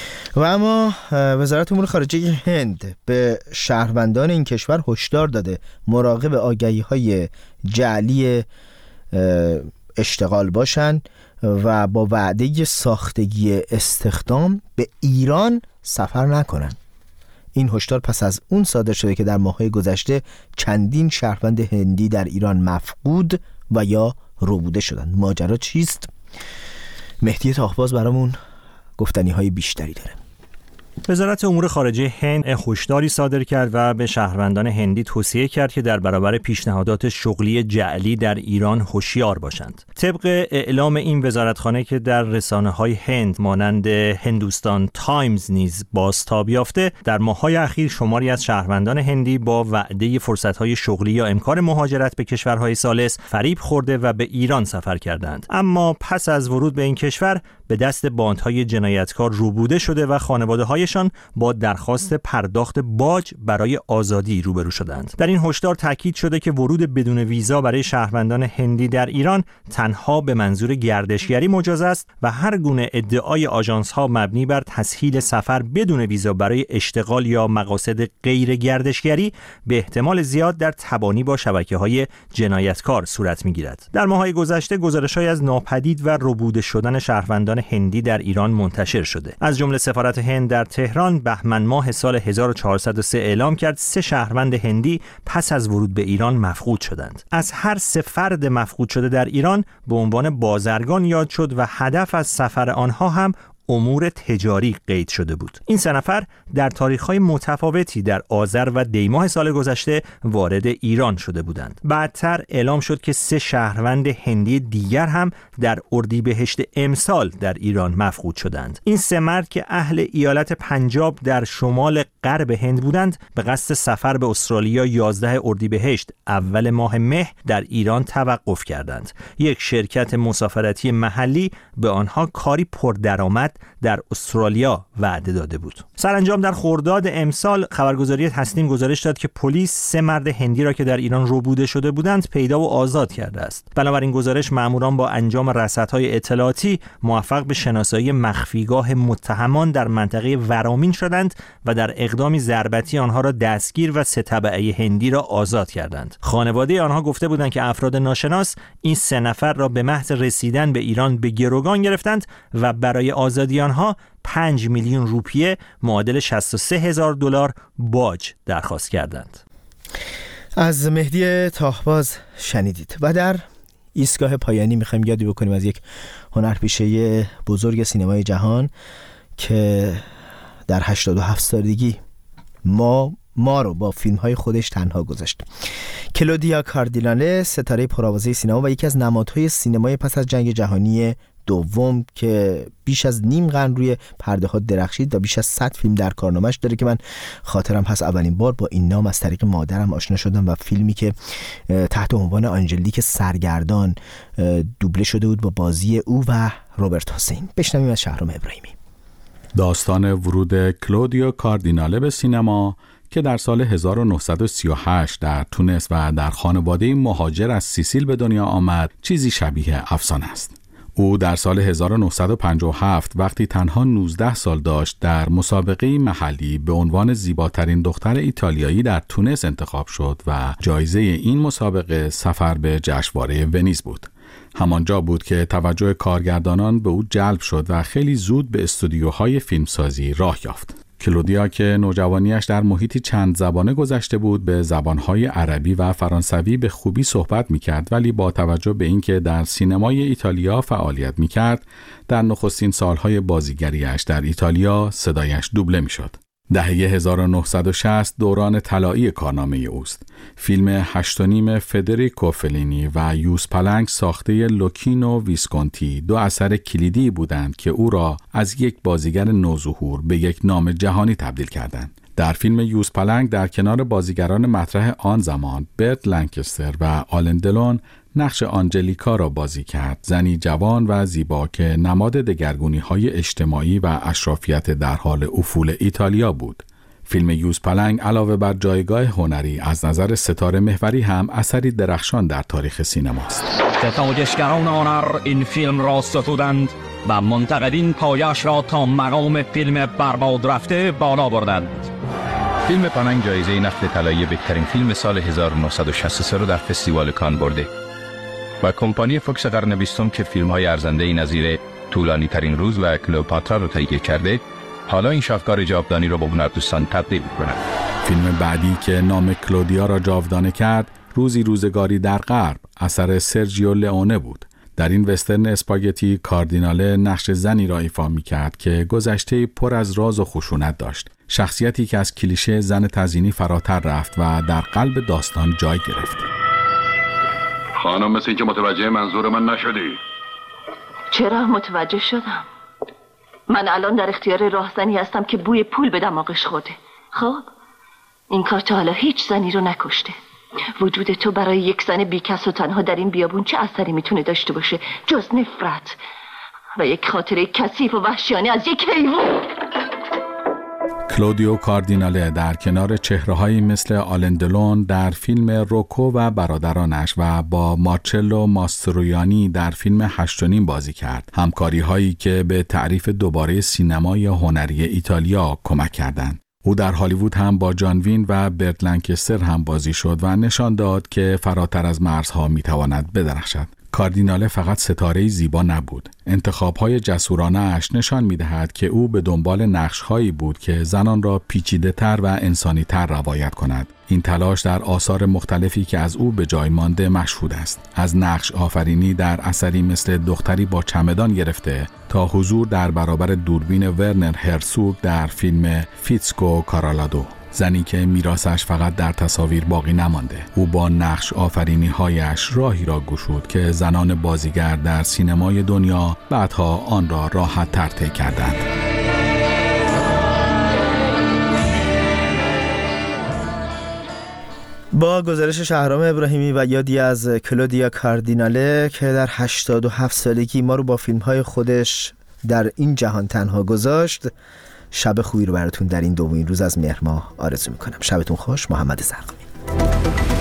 و اما وزارت امور خارجه هند به شهروندان این کشور هشدار داده مراقب آگهی‌های جعلی اشتغال باشند و با وعده ساختگی استخدام به ایران سفر نکنند. این هشدار پس از اون صادر شده که در ماه‌های گذشته چندین شهروند هندی در ایران مفقود و یا ربوده شدند. ماجرا چیست؟ مهدی تاخباز برامون گفتنی‌های بیشتری داره. وزارت امور خارجه هند هشداری صادر کرد و به شهروندان هندی توصیه کرد که در برابر پیشنهادات شغلی جعلی در ایران هوشیار باشند. طبق اعلام این وزارتخانه که در رسانه‌های هند مانند هندوستان تایمز نیز بازتاب یافته، در ماه‌های اخیر شماری از شهروندان هندی با وعده فرصت‌های شغلی یا امکان مهاجرت به کشورهای ثالث فریب خورده و به ایران سفر کردند. اما پس از ورود به این کشور به دست باندهای جنایتکار ربوده شده و خانواده‌های برایشان با درخواست پرداخت باج برای آزادی روبرو شدند. در این هشدار تاکید شده که ورود بدون ویزا برای شهروندان هندی در ایران تنها به منظور گردشگری مجاز است و هر گونه ادعای آژانس‌ها مبنی بر تسهیل سفر بدون ویزا برای اشتغال یا مقاصد غیر گردشگری به احتمال زیاد در تبانی با شبکه‌های جنایتکار صورت می‌گیرد. در ماه‌های گذشته گزارش‌هایی از ناپدید و ربوده شدن شهروندان هندی در ایران منتشر شده. از جمله سفارت هند در تهران بهمن ماه سال هزار و چهارصد و سه اعلام کرد سه شهروند هندی پس از ورود به ایران مفقود شدند. از هر سه فرد مفقود شده در ایران به عنوان بازرگان یاد شد و هدف از سفر آنها هم امور تجاری قید شده بود. این سه نفر در تاریخ‌های متفاوتی در آذر و دیماه سال گذشته وارد ایران شده بودند. بعدتر اعلام شد که سه شهروند هندی دیگر هم در اردیبهشت امسال در ایران مفقود شدند. این سه مرد که اهل ایالت پنجاب در شمال غرب هند بودند به قصد سفر به استرالیا یازده اردیبهشت اول ماه مه در ایران توقف کردند. یک شرکت مسافرتی محلی به آنها کاری پردرآمد در استرالیا وعده داده بود. سرانجام در خرداد امسال خبرگزاری تسنیم گزارش داد که پلیس سه مرد هندی را که در ایران ربوده شده بودند پیدا و آزاد کرده است. بنابراین گزارش مأموران با انجام رصدهای اطلاعاتی موفق به شناسایی مخفیگاه متهمان در منطقه ورامین شدند و در اقدامی ضربتی آنها را دستگیر و سه تبعه هندی را آزاد کردند. خانواده آنها گفته بودند که افراد ناشناس این سه نفر را به محض رسیدن به ایران به گروگان گرفتند و برای آزادی آنها پنج میلیون روپیه معادل شصت و سه هزار دلار باج درخواست کردند. از مهدی تاهباز شنیدید. و در ایستگاه پایانی میخوایم یادی بکنیم از یک هنرپیشه بزرگ سینمای جهان که در هشتاد و هفت سالگی ما ما رو با فیلم‌های خودش تنها گذاشت. کلودیا کاردیناله ستاره پرآوازه سینما و یکی از نمادهای سینمای پس از جنگ جهانی دوم که بیش از نیم قرن روی پرده ها درخشید و بیش از صد فیلم در کارنامه‌اش داره که من خاطرم هست اولین بار با این نام از طریق مادرم آشنا شدم و فیلمی که تحت عنوان آنژلیک سرگردان دوبله شده بود با بازی او و روبرت حسین. بشنویم از شهرام ابراهیمی. داستان ورود کلودیو کاردیناله به سینما که در سال هزار و نهصد و سی و هشت در تونس و در خانواده مهاجر از سیسیل به دنیا آمد چیزی شبیه افسانه است. او در سال هزار و نهصد و پنجاه و هفت وقتی تنها نوزده سال داشت در مسابقه محلی به عنوان زیباترین دختر ایتالیایی در تونس انتخاب شد و جایزه این مسابقه سفر به جشنواره ونیز بود. همانجا بود که توجه کارگردانان به او جلب شد و خیلی زود به استودیوهای فیلمسازی راه یافت. کلودیا که نوجوانیش در محیطی چند زبانه گذشته بود به زبانهای عربی و فرانسوی به خوبی صحبت می‌کرد، ولی با توجه به اینکه در سینمای ایتالیا فعالیت می‌کرد در نخستین سالهای بازیگریش در ایتالیا صدایش دوبله می‌شد. دهه هزار و نهصد و شصت دوران طلایی کارنامه اوست. فیلم هشت و نیم فدریکو فلینی و یوز پلنگ ساخته لوکینو ویسکونتی دو اثر کلیدی بودند که او را از یک بازیگر نوظهور به یک نام جهانی تبدیل کردند. در فیلم یوز پلنگ در کنار بازیگران مطرح آن زمان برت لنکستر و آلن دلون نقش آنجلیکا را بازی کرد، زنی جوان و زیبا که نماد دگرگونی‌های اجتماعی و اشرافیت در حال افول ایتالیا بود. فیلم یوز پلنگ علاوه بر جایگاه هنری از نظر ستاره محوری هم اثری درخشان در تاریخ سینماست. ستایشگران هنر این فیلم را ستودند و منتقدین پایش را تا مقام فیلم برباد رفته بالا بردند. فیلم پلنگ جایزه نخل طلایی بهترین فیلم سال هزار و نهصد و شصت و سه رو در فستیوال کان برده و کمپانی فوکس قرن بیستم که فیلم‌های ارزنده‌ای نظیر طولانی ترین روز و کلئوپاترا رو تهیه کرده، حالا این شاهکار جاودانی رو به هنردوستان تبدیل می‌کنه. فیلم بعدی که نام کلودیا را جاودانه کرد، روزی روزگاری در غرب، اثر سرجیو لئونه بود. در این وسترن اسپاگتی کاردیناله نقش زنی را ایفا می‌کرد که گذشته پر از راز و خشونت داشت. شخصیتی که از کلیشه زن تزیینی فراتر رفت و در قلب داستان جای گرفت. خانم مثل اینکه متوجه منظور من نشدی. چرا متوجه شدم؟ من الان در اختیار راهزنی هستم که بوی پول به دماغش خورده. خب این کار تا حالا هیچ زنی رو نکشته. وجود تو برای یک زن بیکس و تنها در این بیابون چه اثری میتونه داشته باشه جز نفرت و یک خاطره کثیف و وحشیانه از یک حیوان؟ کلودیو کاردیناله در کنار چهره‌هایی مثل آلن دلون در فیلم روکو و برادرانش و با مارچلو ماسترویانی در فیلم هشت و نیم بازی کرد. همکاری‌هایی که به تعریف دوباره سینمای هنری ایتالیا کمک کردند. او در هالیوود هم با جان وین و برت لنکستر هم بازی شد و نشان داد که فراتر از مرزها میتواند بدرخشد. کاردیناله فقط ستاره زیبا نبود. انتخاب‌های جسورانه اش نشان می‌دهد که او به دنبال نقش‌هایی بود که زنان را پیچیده‌تر و انسانی‌تر روایت کند. این تلاش در آثار مختلفی که از او به جای مانده مشهود است. از نقش آفرینی در اثری مثل دختری با چمدان گرفته تا حضور در برابر دوربین ورنر هرسوگ در فیلم فیتسکو کارالادو. زنی که میراثش فقط در تصاویر باقی نمانده. او با نقش آفرینی هایش راهی را گشود که زنان بازیگر در سینمای دنیا بعدها آن را راحت تر طی کردند. با گزارش شهرام ابراهیمی و یادی از کلودیا کاردیناله که در هشتاد و هفت سالگی ما رو با فیلم‌های خودش در این جهان تنها گذاشت، شب خوبی رو براتون در این دومین روز از مهر ماه آرزو میکنم. شبتون خوش. محمد زرقامی.